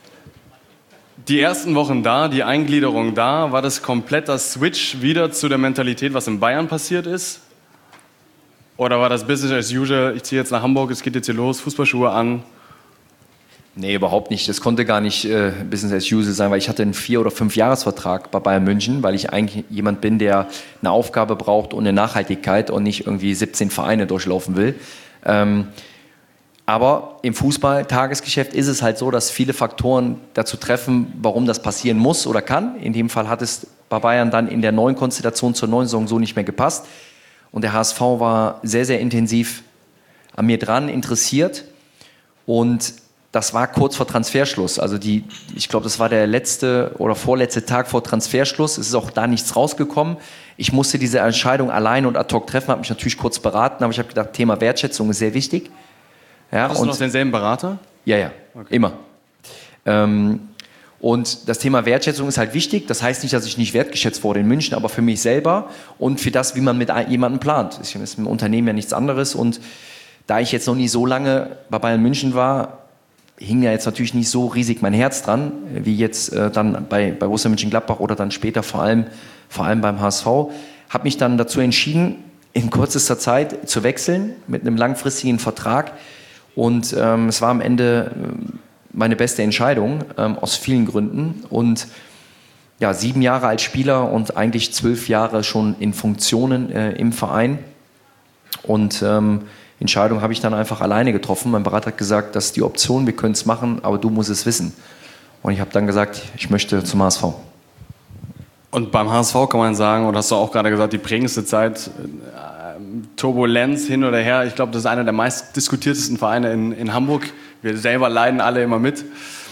Die ersten Wochen da, die Eingliederung da, war das komplett das Switch wieder zu der Mentalität, was in Bayern passiert ist? Oder war das Business as usual, ich ziehe jetzt nach Hamburg, es geht jetzt hier los, Fußballschuhe an? Nee, überhaupt nicht. Das konnte gar nicht äh, Business as usual sein, weil ich hatte einen Vier- oder Fünf-Jahres-Vertrag bei Bayern München, weil ich eigentlich jemand bin, der eine Aufgabe braucht und eine Nachhaltigkeit und nicht irgendwie siebzehn Vereine durchlaufen will. Ähm, aber im Fußball-Tagesgeschäft ist es halt so, dass viele Faktoren dazu treffen, warum das passieren muss oder kann. In dem Fall hat es bei Bayern dann in der neuen Konstellation zur neuen Saison so nicht mehr gepasst. Und der H S V war sehr, sehr intensiv an mir dran, interessiert. Und das war kurz vor Transferschluss. Also die, ich glaube, das war der letzte oder vorletzte Tag vor Transferschluss. Es ist auch da nichts rausgekommen. Ich musste diese Entscheidung allein und ad hoc treffen, habe mich natürlich kurz beraten, aber ich habe gedacht, Thema Wertschätzung ist sehr wichtig. Ja, Hast du noch denselben Berater? Ja, ja, okay. Immer. Ähm, und das Thema Wertschätzung ist halt wichtig. Das heißt nicht, dass ich nicht wertgeschätzt wurde in München, aber für mich selber und für das, wie man mit jemandem plant. Das ist im Unternehmen ja nichts anderes. Und da ich jetzt noch nie so lange bei Bayern München war, hing ja jetzt natürlich nicht so riesig mein Herz dran, wie jetzt äh, dann bei, bei Borussia Mönchengladbach oder dann später vor allem, vor allem beim H S V. Habe mich dann dazu entschieden, in kürzester Zeit zu wechseln mit einem langfristigen Vertrag. Und ähm, es war am Ende meine beste Entscheidung, ähm, aus vielen Gründen. Und ja, sieben Jahre als Spieler und eigentlich zwölf Jahre schon in Funktionen äh, im Verein. Und ähm, Entscheidung habe ich dann einfach alleine getroffen. Mein Berater hat gesagt, das ist die Option, wir können es machen, aber du musst es wissen. Und ich habe dann gesagt, ich möchte zum H S V. Und beim H S V kann man sagen, und hast du auch gerade gesagt, die prägendste Zeit, Turbulenz hin oder her. Ich glaube, das ist einer der meist diskutiertesten Vereine in, in Hamburg. Wir selber leiden alle immer mit.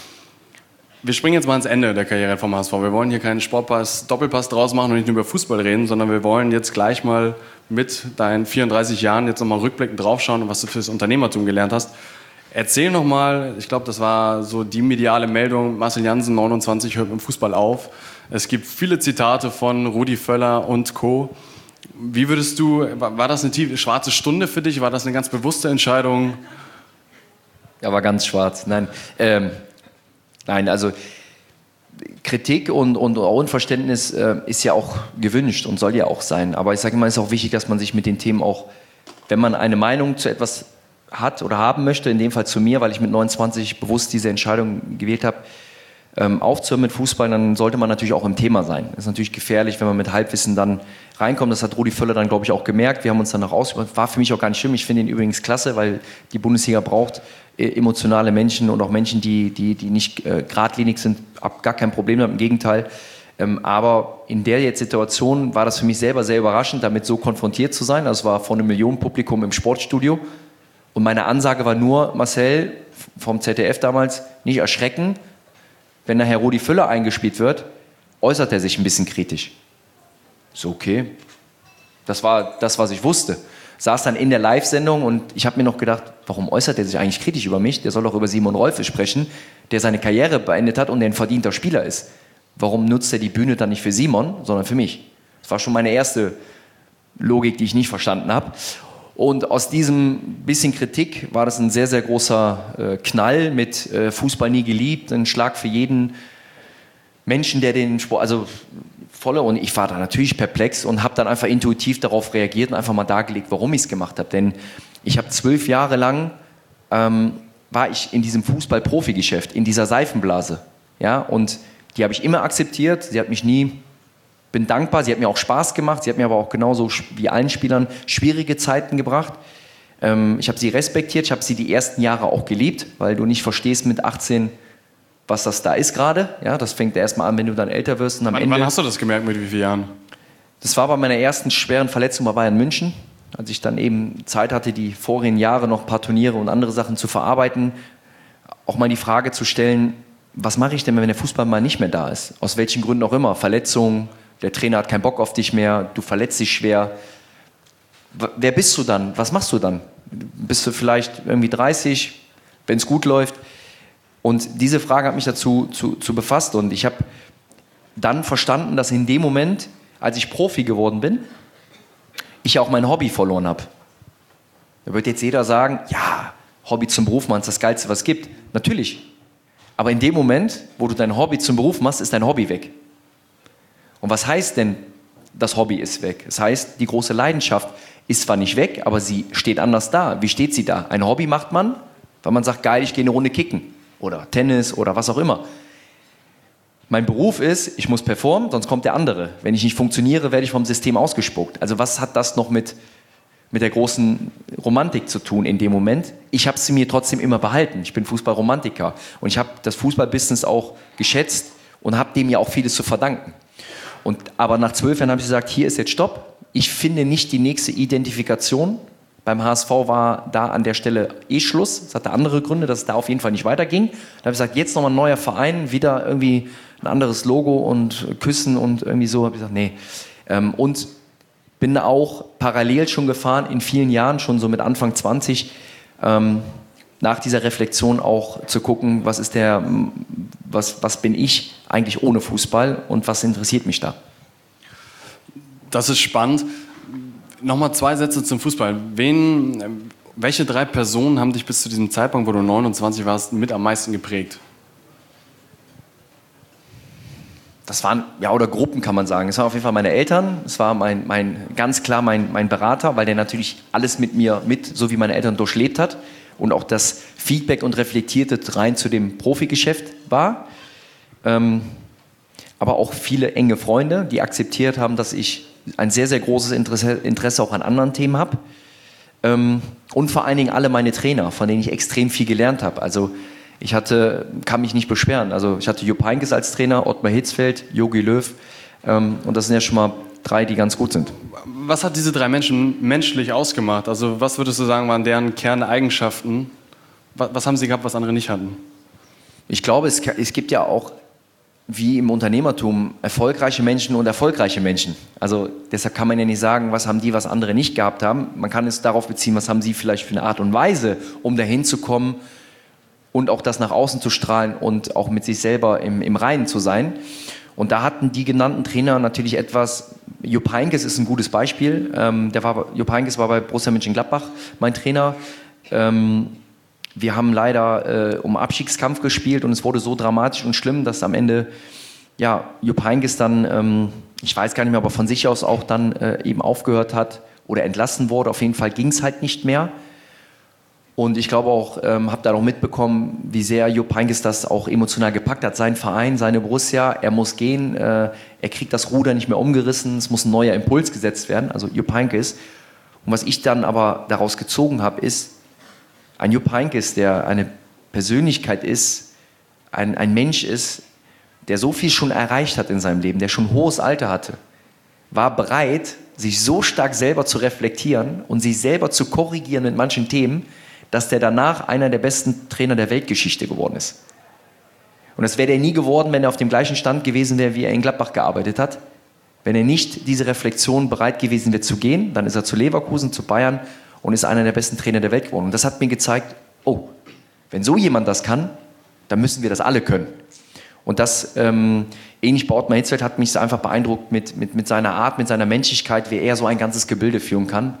Wir springen jetzt mal ans Ende der Karriere vom H S V. Wir wollen hier keinen Sportpass, Doppelpass draus machen und nicht nur über Fußball reden, sondern wir wollen jetzt gleich mal mit deinen vierunddreißig Jahren jetzt nochmal rückblickend draufschauen und was du fürs Unternehmertum gelernt hast. Erzähl nochmal, ich glaube, das war so die mediale Meldung, Marcel Jansen, neunundzwanzig, hört mit dem Fußball auf. Es gibt viele Zitate von Rudi Völler und Co. Wie würdest du, war das eine tiefe, schwarze Stunde für dich? War das eine ganz bewusste Entscheidung? Ja, war ganz schwarz. Nein, ähm, nein, also Kritik und, und Unverständnis äh, ist ja auch gewünscht und soll ja auch sein. Aber ich sage immer, es ist auch wichtig, dass man sich mit den Themen auch, wenn man eine Meinung zu etwas hat oder haben möchte, in dem Fall zu mir, weil ich mit neunundzwanzig bewusst diese Entscheidung gewählt habe, ähm, aufzuhören mit Fußball, dann sollte man natürlich auch im Thema sein. Das ist natürlich gefährlich, wenn man mit Halbwissen dann reinkommt. Das hat Rudi Völler dann, glaube ich, auch gemerkt. Wir haben uns dann noch aus, war für mich auch gar nicht schlimm. Ich finde ihn übrigens klasse, weil die Bundesliga braucht äh, emotionale Menschen und auch Menschen, die, die, die nicht äh, geradlinig sind, hab gar kein Problem damit, im Gegenteil. Ähm, aber in der jetzt Situation war das für mich selber sehr überraschend, damit so konfrontiert zu sein. Das war vor einem Millionenpublikum im Sportstudio. Und meine Ansage war nur, Marcel, vom Z D F damals, nicht erschrecken, wenn nachher Rudi Völler eingespielt wird, äußert er sich ein bisschen kritisch. So, okay. Das war das, was ich wusste. Saß dann in der Live-Sendung und ich habe mir noch gedacht, warum äußert er sich eigentlich kritisch über mich? Der soll doch über Simon Rolfe sprechen, der seine Karriere beendet hat und der ein verdienter Spieler ist. Warum nutzt er die Bühne dann nicht für Simon, sondern für mich? Das war schon meine erste Logik, die ich nicht verstanden habe. Und aus diesem bisschen Kritik war das ein sehr, sehr großer äh, Knall mit äh, Fußball nie geliebt, ein Schlag für jeden Menschen, der den Sport, also volle, und ich war da natürlich perplex und habe dann einfach intuitiv darauf reagiert und einfach mal dargelegt, warum ich es gemacht habe. Denn ich habe zwölf Jahre lang, ähm, war ich in diesem Fußball-Profi-Geschäft, in dieser Seifenblase. Ja, und die habe ich immer akzeptiert, sie hat mich nie... Bin dankbar, sie hat mir auch Spaß gemacht, sie hat mir aber auch genauso wie allen Spielern schwierige Zeiten gebracht. Ähm, ich habe sie respektiert, ich habe sie die ersten Jahre auch geliebt, weil du nicht verstehst mit achtzehn, was das da ist gerade. Ja, das fängt erstmal an, wenn du dann älter wirst. Und am Wann, Ende, wann hast du das gemerkt, mit wie vielen Jahren? Das war bei meiner ersten schweren Verletzung bei Bayern München, als ich dann eben Zeit hatte, die vorigen Jahre noch ein paar Turniere und andere Sachen zu verarbeiten. Auch mal die Frage zu stellen, was mache ich denn, wenn der Fußball mal nicht mehr da ist? Aus welchen Gründen auch immer. Verletzung, der Trainer hat keinen Bock auf dich mehr, du verletzt dich schwer. Wer bist du dann? Was machst du dann? Bist du vielleicht irgendwie dreißig, wenn es gut läuft? Und diese Frage hat mich dazu zu, zu befasst. Und ich habe dann verstanden, dass in dem Moment, als ich Profi geworden bin, ich auch mein Hobby verloren habe. Da wird jetzt jeder sagen, ja, Hobby zum Beruf machen ist das Geilste, was es gibt. Natürlich. Aber in dem Moment, wo du dein Hobby zum Beruf machst, ist dein Hobby weg. Und was heißt denn, das Hobby ist weg? Das heißt, die große Leidenschaft ist zwar nicht weg, aber sie steht anders da. Wie steht sie da? Ein Hobby macht man, weil man sagt, geil, ich gehe eine Runde kicken. Oder Tennis oder was auch immer. Mein Beruf ist, ich muss performen, sonst kommt der andere. Wenn ich nicht funktioniere, werde ich vom System ausgespuckt. Also was hat das noch mit, mit der großen Romantik zu tun in dem Moment? Ich habe sie mir trotzdem immer behalten. Ich bin Fußballromantiker. Und ich habe das Fußballbusiness auch geschätzt und habe dem ja auch vieles zu verdanken. Und, aber nach zwölf Jahren habe ich gesagt, hier ist jetzt Stopp. Ich finde nicht die nächste Identifikation. Beim H S V war da an der Stelle eh Schluss. Das hatte andere Gründe, dass es da auf jeden Fall nicht weiterging. Da habe ich gesagt, jetzt nochmal ein neuer Verein, wieder irgendwie ein anderes Logo und Küssen und irgendwie so. Habe ich gesagt, nee. Und bin auch parallel schon gefahren, in vielen Jahren, schon so mit Anfang zwanzig, nach dieser Reflexion auch zu gucken, was ist der, was, was bin ich eigentlich ohne Fußball und was interessiert mich da? Das ist spannend. Nochmal zwei Sätze zum Fußball. Wen, welche drei Personen haben dich bis zu diesem Zeitpunkt, wo du neunundzwanzig warst, mit am meisten geprägt? Das waren, ja, oder Gruppen kann man sagen. Es waren auf jeden Fall meine Eltern, es war mein, mein, ganz klar mein, mein Berater, weil der natürlich alles mit mir mit, so wie meine Eltern durchlebt hat und auch das Feedback und Reflektierte rein zu dem Profigeschäft war. Ähm, aber auch viele enge Freunde, die akzeptiert haben, dass ich ein sehr, sehr großes Interesse, Interesse auch an anderen Themen habe. Ähm, und vor allen Dingen alle meine Trainer, von denen ich extrem viel gelernt habe. Also ich hatte, kann mich nicht beschweren. Also ich hatte Jupp Heynckes als Trainer, Ottmar Hitzfeld, Jogi Löw. Ähm, und das sind ja schon mal drei, die ganz gut sind. Was hat diese drei Menschen menschlich ausgemacht? Also was würdest du sagen, waren deren Kerneigenschaften? Was, was haben sie gehabt, was andere nicht hatten? Ich glaube, es, es gibt ja auch, wie im Unternehmertum, erfolgreiche Menschen und erfolgreiche Menschen. Also deshalb kann man ja nicht sagen, was haben die, was andere nicht gehabt haben. Man kann es darauf beziehen, was haben sie vielleicht für eine Art und Weise, um dahin zu kommen und auch das nach außen zu strahlen und auch mit sich selber im, im Reinen zu sein. Und da hatten die genannten Trainer natürlich etwas. Jupp Heynckes ist ein gutes Beispiel. Ähm, der war, Jupp Heynckes war bei Borussia Mönchengladbach mein Trainer. Ähm, Wir haben leider äh, um Abstiegskampf gespielt und es wurde so dramatisch und schlimm, dass am Ende ja, Jupp Heynckes dann, ähm, ich weiß gar nicht mehr, aber von sich aus auch dann äh, eben aufgehört hat oder entlassen wurde. Auf jeden Fall ging es halt nicht mehr. Und ich glaube auch, ähm, habe da noch mitbekommen, wie sehr Jupp Heynckes das auch emotional gepackt hat. Sein Verein, seine Borussia, er muss gehen, äh, er kriegt das Ruder nicht mehr umgerissen, es muss ein neuer Impuls gesetzt werden, also Jupp Heynckes. Und was ich dann aber daraus gezogen habe, ist, ein Jupp Heynckes, der eine Persönlichkeit ist, ein, ein Mensch ist, der so viel schon erreicht hat in seinem Leben, der schon ein hohes Alter hatte, war bereit, sich so stark selber zu reflektieren und sich selber zu korrigieren mit manchen Themen, dass der danach einer der besten Trainer der Weltgeschichte geworden ist. Und das wäre der nie geworden, wenn er auf dem gleichen Stand gewesen wäre, wie er in Gladbach gearbeitet hat. Wenn er nicht diese Reflexion bereit gewesen wäre zu gehen, dann ist er zu Leverkusen, zu Bayern und ist einer der besten Trainer der Welt geworden. Und das hat mir gezeigt, oh, wenn so jemand das kann, dann müssen wir das alle können. Und das, ähm, ähnlich bei Ottmar Hitzfeld, hat mich einfach beeindruckt mit, mit, mit seiner Art, mit seiner Menschlichkeit, wie er so ein ganzes Gebilde führen kann,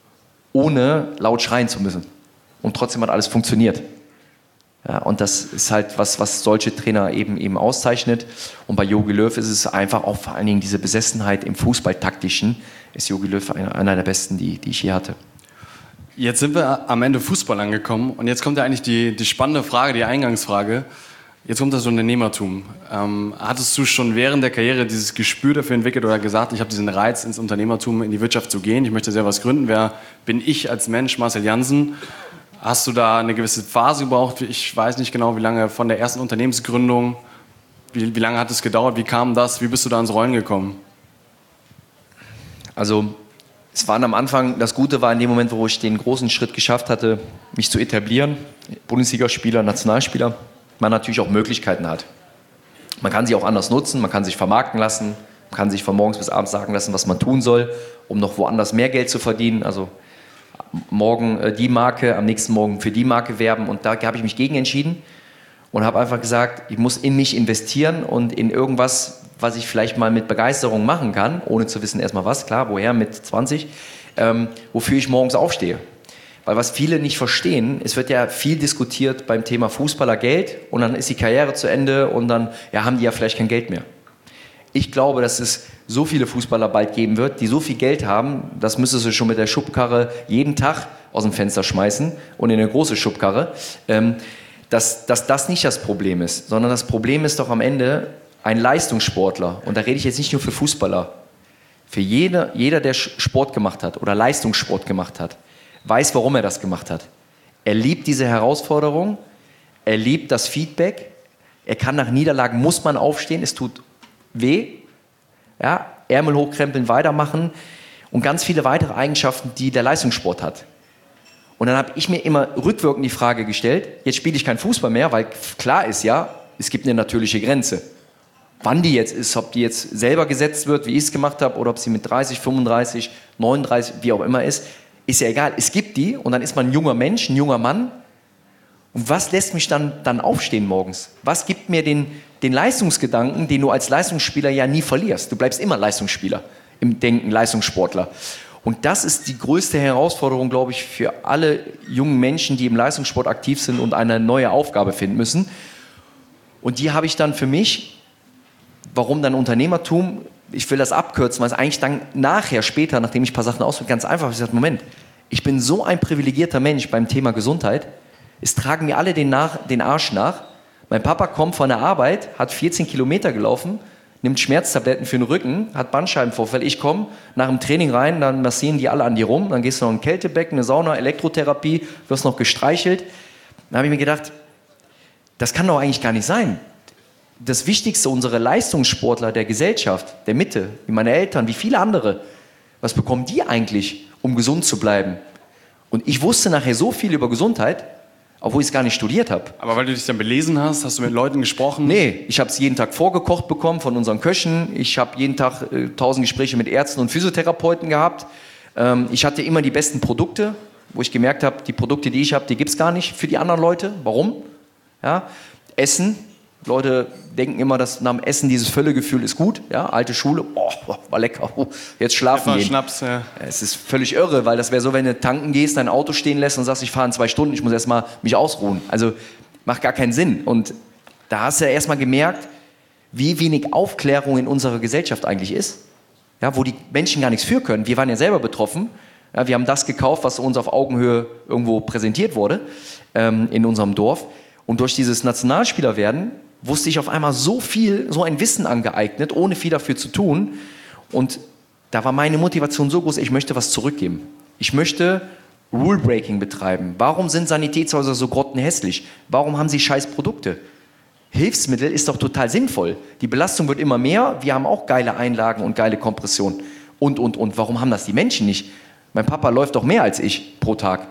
ohne laut schreien zu müssen. Und trotzdem hat alles funktioniert. Ja, und das ist halt was, was solche Trainer eben, eben auszeichnet. Und bei Jogi Löw ist es einfach auch vor allen Dingen diese Besessenheit im Fußballtaktischen, ist Jogi Löw einer, einer der besten, die, die ich je hatte. Jetzt sind wir am Ende Fußball angekommen und jetzt kommt ja eigentlich die, die spannende Frage, die Eingangsfrage. Jetzt kommt das Unternehmertum. Ähm, hattest du schon während der Karriere dieses Gespür dafür entwickelt oder gesagt, ich habe diesen Reiz, ins Unternehmertum, in die Wirtschaft zu gehen, ich möchte selber was gründen? Wer bin ich als Mensch, Marcel Jansen? Hast du da eine gewisse Phase gebraucht? Ich weiß nicht genau, wie lange von der ersten Unternehmensgründung, wie, wie lange hat es gedauert, wie kam das, wie bist du da ins Rollen gekommen? Also es war am Anfang, das Gute war in dem Moment, wo ich den großen Schritt geschafft hatte, mich zu etablieren, Bundesligaspieler, Nationalspieler, man natürlich auch Möglichkeiten hat. Man kann sie auch anders nutzen, man kann sich vermarkten lassen, man kann sich von morgens bis abends sagen lassen, was man tun soll, um noch woanders mehr Geld zu verdienen. Also morgen äh, die Marke, am nächsten Morgen für die Marke werben. Und da habe ich mich gegen entschieden und habe einfach gesagt, ich muss in mich investieren und in irgendwas, was ich vielleicht mal mit Begeisterung machen kann, ohne zu wissen erstmal was, klar, woher mit zwanzig, ähm, wofür ich morgens aufstehe. Weil was viele nicht verstehen, es wird ja viel diskutiert beim Thema Fußballer Geld und dann ist die Karriere zu Ende und dann ja, haben die ja vielleicht kein Geld mehr. Ich glaube, dass es so viele Fußballer bald geben wird, die so viel Geld haben, das müsstest du schon mit der Schubkarre jeden Tag aus dem Fenster schmeißen und in eine große Schubkarre, ähm, dass, dass das nicht das Problem ist, sondern das Problem ist doch am Ende ein Leistungssportler. Und da rede ich jetzt nicht nur für Fußballer. Für jeder, jeder, der Sport gemacht hat oder Leistungssport gemacht hat, weiß, warum er das gemacht hat. Er liebt diese Herausforderung, er liebt das Feedback, er kann nach Niederlagen, muss man aufstehen, es tut weh, ja, Ärmel hochkrempeln, weitermachen und ganz viele weitere Eigenschaften, die der Leistungssport hat. Und dann habe ich mir immer rückwirkend die Frage gestellt, jetzt spiele ich kein Fußball mehr, weil klar ist ja, es gibt eine natürliche Grenze. Wann die jetzt ist, ob die jetzt selber gesetzt wird, wie ich es gemacht habe, oder ob sie mit dreißig, fünfunddreißig, neununddreißig, wie auch immer ist, ist ja egal. Es gibt die und dann ist man ein junger Mensch, ein junger Mann. Und was lässt mich dann, dann aufstehen morgens? Was gibt mir den, den Leistungsgedanken, den du als Leistungsspieler ja nie verlierst? Du bleibst immer Leistungsspieler im Denken, Leistungssportler. Und das ist die größte Herausforderung, glaube ich, für alle jungen Menschen, die im Leistungssport aktiv sind und eine neue Aufgabe finden müssen. Und die habe ich dann für mich, warum dann Unternehmertum? Ich will das abkürzen, weil es eigentlich dann nachher, später, nachdem ich ein paar Sachen ausprobiert, ganz einfach ist, ich sage, Moment, ich bin so ein privilegierter Mensch beim Thema Gesundheit, es tragen mir alle den, nach, den Arsch nach. Mein Papa kommt von der Arbeit, hat vierzehn Kilometer gelaufen, nimmt Schmerztabletten für den Rücken, hat Bandscheibenvorfall. Ich komme nach dem Training rein, dann massieren die alle an dir rum, dann gehst du noch in ein Kältebecken, eine Sauna, Elektrotherapie, wirst noch gestreichelt. Dann habe ich mir gedacht, das kann doch eigentlich gar nicht sein. Das Wichtigste, unsere Leistungssportler der Gesellschaft, der Mitte, wie meine Eltern, wie viele andere, was bekommen die eigentlich, um gesund zu bleiben? Und ich wusste nachher so viel über Gesundheit, obwohl ich es gar nicht studiert habe. Aber weil du dich dann belesen hast, hast du mit Leuten gesprochen? Nee, ich habe es jeden Tag vorgekocht bekommen von unseren Köchen. Ich habe jeden Tag äh, tausend Gespräche mit Ärzten und Physiotherapeuten gehabt. Ähm, ich hatte immer die besten Produkte, wo ich gemerkt habe, die Produkte, die ich habe, die gibt es gar nicht für die anderen Leute. Warum? Ja? Essen. Leute denken immer, dass nach dem Essen dieses Völlegefühl ist gut. Ja? Alte Schule, oh, war lecker. Oh, jetzt schlafen gehen. Schnaps, ja. Es ist völlig irre, weil das wäre so, wenn du tanken gehst, dein Auto stehen lässt und sagst, ich fahre in zwei Stunden, ich muss erstmal mich ausruhen. Also macht gar keinen Sinn. Und da hast du ja erstmal gemerkt, wie wenig Aufklärung in unserer Gesellschaft eigentlich ist. Ja, wo die Menschen gar nichts für können. Wir waren ja selber betroffen. Ja, wir haben das gekauft, was uns auf Augenhöhe irgendwo präsentiert wurde ähm, in unserem Dorf. Und durch dieses Nationalspielerwerden wusste ich auf einmal so viel, so ein Wissen angeeignet, ohne viel dafür zu tun. Und da war meine Motivation so groß, ich möchte was zurückgeben. Ich möchte Rule-Breaking betreiben. Warum sind Sanitätshäuser so grottenhässlich? Warum haben sie scheiß Produkte? Hilfsmittel ist doch total sinnvoll. Die Belastung wird immer mehr, wir haben auch geile Einlagen und geile Kompression. Und, und, und. Warum haben das die Menschen nicht? Mein Papa läuft doch mehr als ich pro Tag.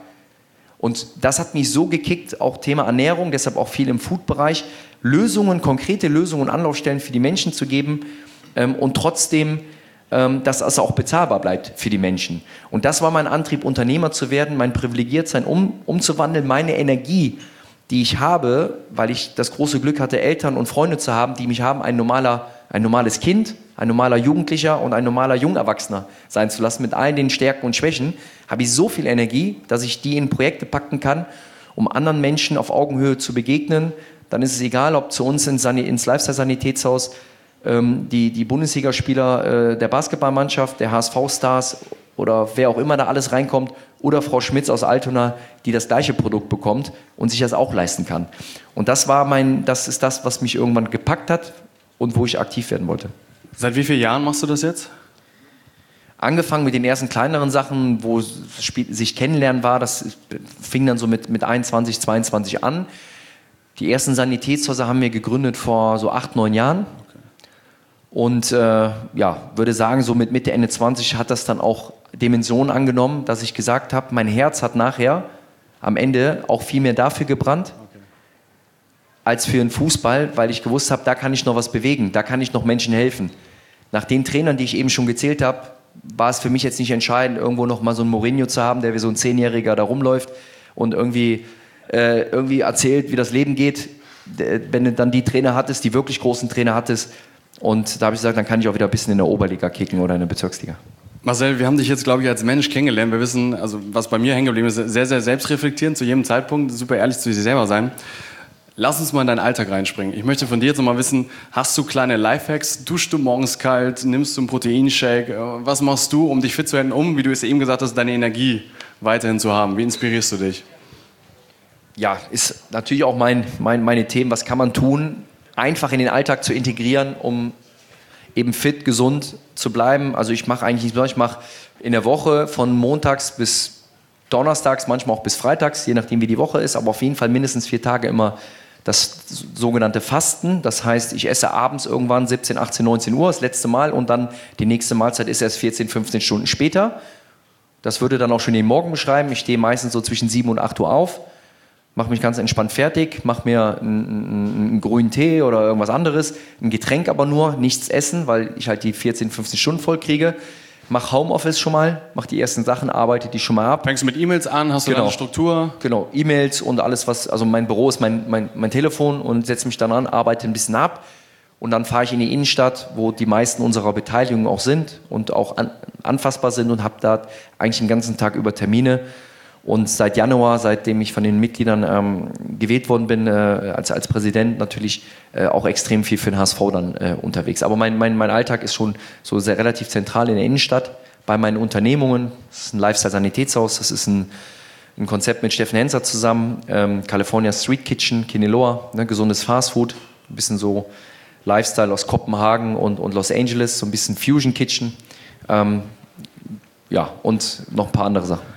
Und das hat mich so gekickt, auch Thema Ernährung, deshalb auch viel im Food-Bereich, Lösungen, konkrete Lösungen, Anlaufstellen für die Menschen zu geben ähm, und trotzdem, ähm, dass es auch bezahlbar bleibt für die Menschen. Und das war mein Antrieb, Unternehmer zu werden, mein Privilegiertsein um, umzuwandeln, meine Energie, die ich habe, weil ich das große Glück hatte, Eltern und Freunde zu haben, die mich haben, ein, normaler, ein normales Kind, ein normaler Jugendlicher und ein normaler Jungerwachsener sein zu lassen, mit all den Stärken und Schwächen, habe ich so viel Energie, dass ich die in Projekte packen kann, um anderen Menschen auf Augenhöhe zu begegnen. Dann ist es egal, ob zu uns ins, ins Lifestyle-Sanitätshaus ähm, die, die Bundesligaspieler äh, der Basketballmannschaft, der H S V-Stars oder wer auch immer da alles reinkommt, oder Frau Schmitz aus Altona, die das gleiche Produkt bekommt und sich das auch leisten kann. Und das war mein, das ist das, was mich irgendwann gepackt hat und wo ich aktiv werden wollte. Seit wie vielen Jahren machst du das jetzt? angefangen mit den ersten kleineren Sachen, wo sich kennenlernen war. Das fing dann so mit, mit einundzwanzig, zweiundzwanzig an. Die ersten Sanitätshäuser haben wir gegründet vor so acht, neun Jahren. Und äh, ja, würde sagen, so mit Mitte, Ende zwanzig hat das dann auch Dimensionen angenommen, dass ich gesagt habe, mein Herz hat nachher am Ende auch viel mehr dafür gebrannt, okay, als für den Fußball, weil ich gewusst habe, da kann ich noch was bewegen, da kann ich noch Menschen helfen. Nach den Trainern, die ich eben schon gezählt habe, war es für mich jetzt nicht entscheidend, irgendwo noch mal so einen Mourinho zu haben, der wie so ein Zehnjähriger da rumläuft und irgendwie, äh, irgendwie erzählt, wie das Leben geht. Wenn du dann die Trainer hattest, die wirklich großen Trainer hattest, und da habe ich gesagt, dann kann ich auch wieder ein bisschen in der Oberliga kicken oder in der Bezirksliga. Marcel, wir haben dich jetzt, glaube ich, als Mensch kennengelernt. Wir wissen, also was bei mir hängen geblieben ist, sehr, sehr selbstreflektierend zu jedem Zeitpunkt, super ehrlich zu dir selber sein. Lass uns mal in deinen Alltag reinspringen. Ich möchte von dir jetzt noch mal wissen, hast du kleine Lifehacks? Duschst du morgens kalt? Nimmst du einen Proteinshake? Was machst du, um dich fit zu halten, um, wie du es eben gesagt hast, deine Energie weiterhin zu haben? Wie inspirierst du dich? Ja, ist natürlich auch mein, mein, meine Themen. Was kann man tun, einfach in den Alltag zu integrieren, um eben fit, gesund zu bleiben? Also ich mache eigentlich nichts mehr. Ich mache in der Woche von montags bis donnerstags, manchmal auch bis freitags, je nachdem wie die Woche ist, aber auf jeden Fall mindestens vier Tage immer das sogenannte Fasten. Das heißt, ich esse abends irgendwann siebzehn, achtzehn, neunzehn Uhr, das letzte Mal, und dann die nächste Mahlzeit ist erst vierzehn, fünfzehn Stunden später. Das würde dann auch schon den Morgen beschreiben. Ich stehe meistens so zwischen sieben und acht Uhr auf, mache mich ganz entspannt fertig, mache mir einen, einen, einen grünen Tee oder irgendwas anderes, ein Getränk aber nur, nichts essen, weil ich halt die vierzehn, fünfzehn Stunden voll kriege. Mach Homeoffice schon mal, mach die ersten Sachen, arbeite die schon mal ab. Fängst du mit E-Mails an, hast du genau. da eine Struktur? Genau, E-Mails und alles, was, also mein Büro ist mein, mein, mein Telefon, und setze mich dann an, arbeite ein bisschen ab, und dann fahre ich in die Innenstadt, wo die meisten unserer Beteiligungen auch sind und auch an, anfassbar sind, und habe da eigentlich den ganzen Tag über Termine. Und seit Januar, seitdem ich von den Mitgliedern ähm, gewählt worden bin, äh, als, als Präsident, natürlich äh, auch extrem viel für den H S V dann äh, unterwegs. Aber mein, mein, mein Alltag ist schon so sehr relativ zentral in der Innenstadt, bei meinen Unternehmungen. Das ist ein Lifestyle-Sanitätshaus, das ist ein, ein Konzept mit Steffen Henser zusammen, ähm, California Street Kitchen, Kineloa, ne, gesundes Fastfood, ein bisschen so Lifestyle aus Kopenhagen und, und Los Angeles, so ein bisschen Fusion Kitchen, ähm, ja, und noch ein paar andere Sachen.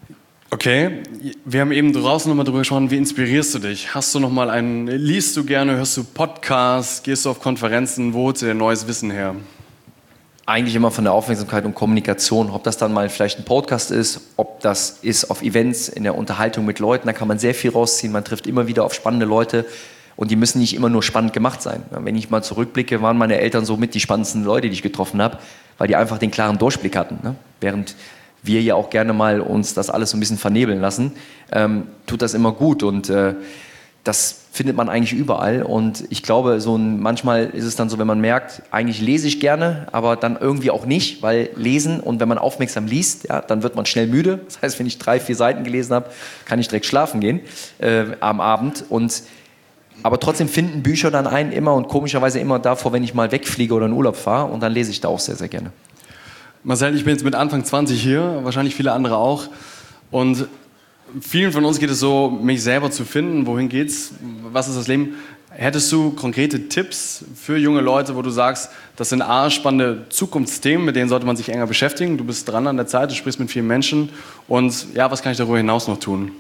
Okay, wir haben eben draußen nochmal drüber gesprochen, wie inspirierst du dich? Hast du noch mal einen, liest du gerne, hörst du Podcasts, gehst du auf Konferenzen, wo holst du dir neues Wissen her? Eigentlich immer von der Aufmerksamkeit und Kommunikation, ob das dann mal vielleicht ein Podcast ist, ob das ist auf Events, in der Unterhaltung mit Leuten, da kann man sehr viel rausziehen, man trifft immer wieder auf spannende Leute, und die müssen nicht immer nur spannend gemacht sein. Wenn ich mal zurückblicke, waren meine Eltern so mit die spannendsten Leute, die ich getroffen habe, weil die einfach den klaren Durchblick hatten, ne? Während wir ja auch gerne mal uns das alles so ein bisschen vernebeln lassen, ähm, tut das immer gut, und äh, das findet man eigentlich überall. Und ich glaube, so ein, manchmal ist es dann so, wenn man merkt, eigentlich lese ich gerne, aber dann irgendwie auch nicht, weil lesen, und wenn man aufmerksam liest, ja, dann wird man schnell müde. Das heißt, wenn ich drei, vier Seiten gelesen habe, kann ich direkt schlafen gehen äh, am Abend. Und aber trotzdem finden Bücher dann einen immer, und komischerweise immer davor, wenn ich mal wegfliege oder in Urlaub fahre, und dann lese ich da auch sehr, sehr gerne. Marcel, ich bin jetzt mit Anfang zwanzig hier, wahrscheinlich viele andere auch, und vielen von uns geht es so, mich selber zu finden, wohin geht's, was ist das Leben? Hättest du konkrete Tipps für junge Leute, wo du sagst, das sind A, spannende Zukunftsthemen, mit denen sollte man sich enger beschäftigen, du bist dran an der Zeit, du sprichst mit vielen Menschen, und ja, was kann ich darüber hinaus noch tun?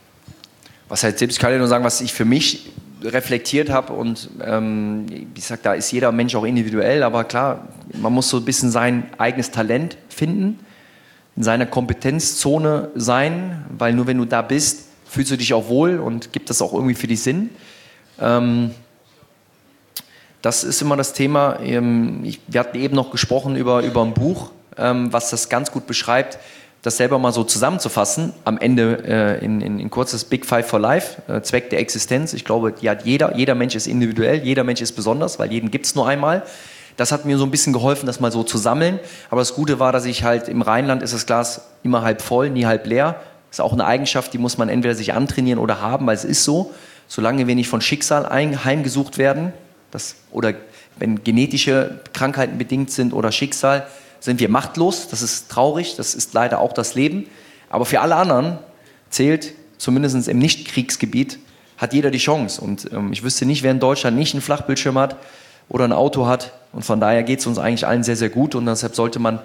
Was heißt Tipps? Ich kann dir nur sagen, was ich für mich reflektiert habe, und ähm, ich sag, da ist jeder Mensch auch individuell, aber klar, man muss so ein bisschen sein eigenes Talent finden, in seiner Kompetenzzone sein, weil nur wenn du da bist, fühlst du dich auch wohl und gibt das auch irgendwie für dich Sinn. Ähm, das ist immer das Thema. Ähm, ich, wir hatten eben noch gesprochen über, über ein Buch, ähm, was das ganz gut beschreibt, das selber mal so zusammenzufassen, am Ende äh, in, in, in kurzes Big Five for Life, äh, Zweck der Existenz. Ich glaube, die hat jeder, jeder Mensch ist individuell, jeder Mensch ist besonders, weil jeden gibt es nur einmal. Das hat mir so ein bisschen geholfen, das mal so zu sammeln. Aber das Gute war, dass ich halt im Rheinland ist das Glas immer halb voll, nie halb leer. Das ist auch eine Eigenschaft, die muss man entweder sich antrainieren oder haben, weil es ist so. Solange wir nicht von Schicksal ein, heimgesucht werden, das, oder wenn genetische Krankheiten bedingt sind oder Schicksal, sind wir machtlos. Das ist traurig, das ist leider auch das Leben. Aber für alle anderen zählt, zumindest im Nicht-Kriegsgebiet, hat jeder die Chance. Und ähm, ich wüsste nicht, wer in Deutschland nicht einen Flachbildschirm hat oder ein Auto hat. Und von daher geht es uns eigentlich allen sehr, sehr gut. Und deshalb sollte man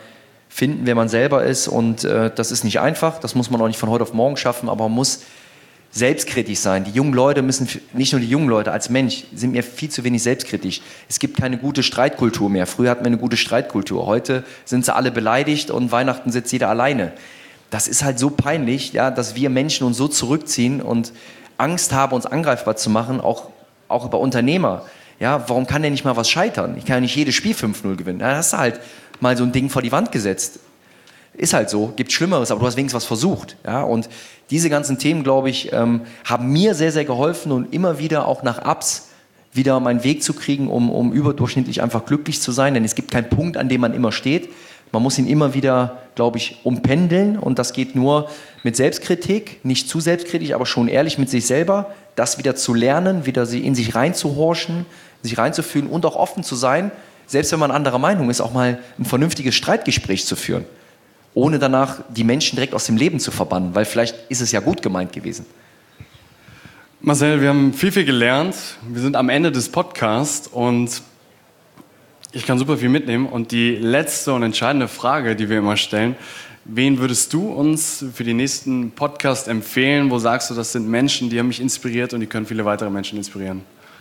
finden, wer man selber ist. Und äh, das ist nicht einfach, das muss man auch nicht von heute auf morgen schaffen, aber man muss selbstkritisch sein. Die jungen Leute müssen, nicht nur die jungen Leute, als Mensch sind mir viel zu wenig selbstkritisch. Es gibt keine gute Streitkultur mehr. Früher hatten wir eine gute Streitkultur. Heute sind sie alle beleidigt und Weihnachten sitzt jeder alleine. Das ist halt so peinlich, ja, dass wir Menschen uns so zurückziehen und Angst haben, uns angreifbar zu machen, auch, auch über Unternehmer. Ja, warum kann der nicht mal was scheitern? Ich kann ja nicht jedes Spiel fünf null gewinnen. Da hast du halt mal so ein Ding vor die Wand gesetzt. Ist halt so, gibt Schlimmeres, aber du hast wenigstens was versucht. Ja? Und diese ganzen Themen, glaube ich, ähm, haben mir sehr, sehr geholfen und immer wieder auch nach Ups wieder meinen Weg zu kriegen, um, um überdurchschnittlich einfach glücklich zu sein. Denn es gibt keinen Punkt, an dem man immer steht. Man muss ihn immer wieder, glaube ich, umpendeln. Und das geht nur mit Selbstkritik, nicht zu selbstkritisch, aber schon ehrlich mit sich selber, das wieder zu lernen, wieder in sich reinzuhorchen, sich reinzufühlen und auch offen zu sein, selbst wenn man anderer Meinung ist, auch mal ein vernünftiges Streitgespräch zu führen. Ohne danach die Menschen direkt aus dem Leben zu verbannen, weil vielleicht ist es ja gut gemeint gewesen. Marcel, wir haben viel, viel gelernt. Wir sind am Ende des Podcasts und ich kann super viel mitnehmen. Und die letzte und entscheidende Frage, die wir immer stellen, wen würdest du uns für die nächsten Podcast empfehlen? Wo sagst du, das sind Menschen, die haben mich inspiriert und die können viele weitere Menschen inspirieren?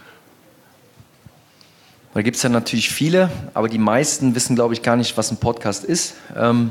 Da gibt es ja natürlich viele, aber die meisten wissen, glaube ich, gar nicht, was ein Podcast ist. Ähm,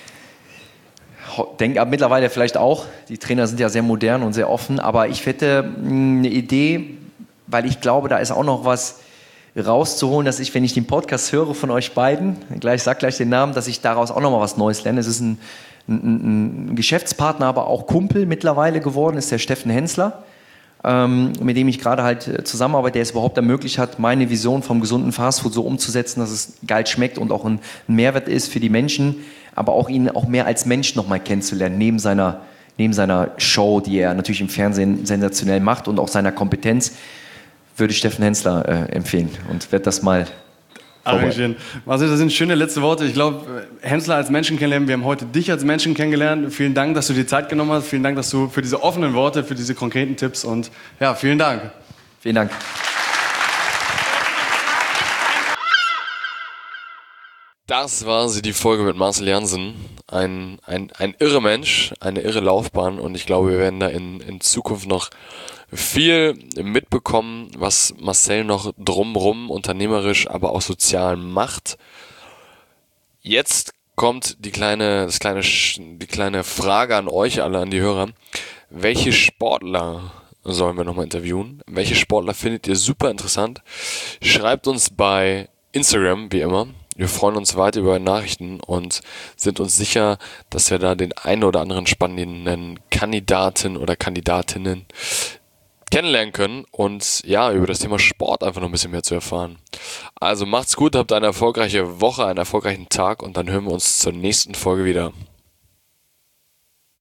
denke aber mittlerweile vielleicht auch, die Trainer sind ja sehr modern und sehr offen, aber ich hätte eine Idee, weil ich glaube, da ist auch noch was rauszuholen, dass ich, wenn ich den Podcast höre von euch beiden, gleich sag gleich den Namen, dass ich daraus auch noch mal was Neues lerne. Es ist ein, ein, ein Geschäftspartner, aber auch Kumpel mittlerweile geworden, ist der Steffen Hensler, ähm, mit dem ich gerade halt zusammenarbeite, der es überhaupt ermöglicht hat, meine Vision vom gesunden Fastfood so umzusetzen, dass es geil schmeckt und auch ein, ein Mehrwert ist für die Menschen, aber auch ihn auch mehr als Mensch noch mal kennenzulernen, neben seiner, neben seiner Show, die er natürlich im Fernsehen sensationell macht und auch seiner Kompetenz, würde ich Steffen Hensler äh, empfehlen und werde das mal arrangieren. Marcel, das sind schöne letzte Worte. Ich glaube, Hensler als Menschen kennenlernen, wir haben heute dich als Menschen kennengelernt. Vielen Dank, dass du dir Zeit genommen hast. Vielen Dank, dass du für diese offenen Worte, für diese konkreten Tipps und ja, vielen Dank. Vielen Dank. Das war sie, die Folge mit Marcel Jansen. Ein, ein, ein irre Mensch, eine irre Laufbahn und ich glaube, wir werden da in, in Zukunft noch viel mitbekommen, was Marcel noch drumrum unternehmerisch, aber auch sozial macht. Jetzt kommt die kleine, das kleine, die kleine Frage an euch alle, an die Hörer. Welche Sportler sollen wir nochmal interviewen? Welche Sportler findet ihr super interessant? Schreibt uns bei Instagram, wie immer. Wir freuen uns weiter über Nachrichten und sind uns sicher, dass wir da den einen oder anderen spannenden Kandidaten oder Kandidatinnen kennenlernen können und ja, über das Thema Sport einfach noch ein bisschen mehr zu erfahren. Also macht's gut, habt eine erfolgreiche Woche, einen erfolgreichen Tag und dann hören wir uns zur nächsten Folge wieder.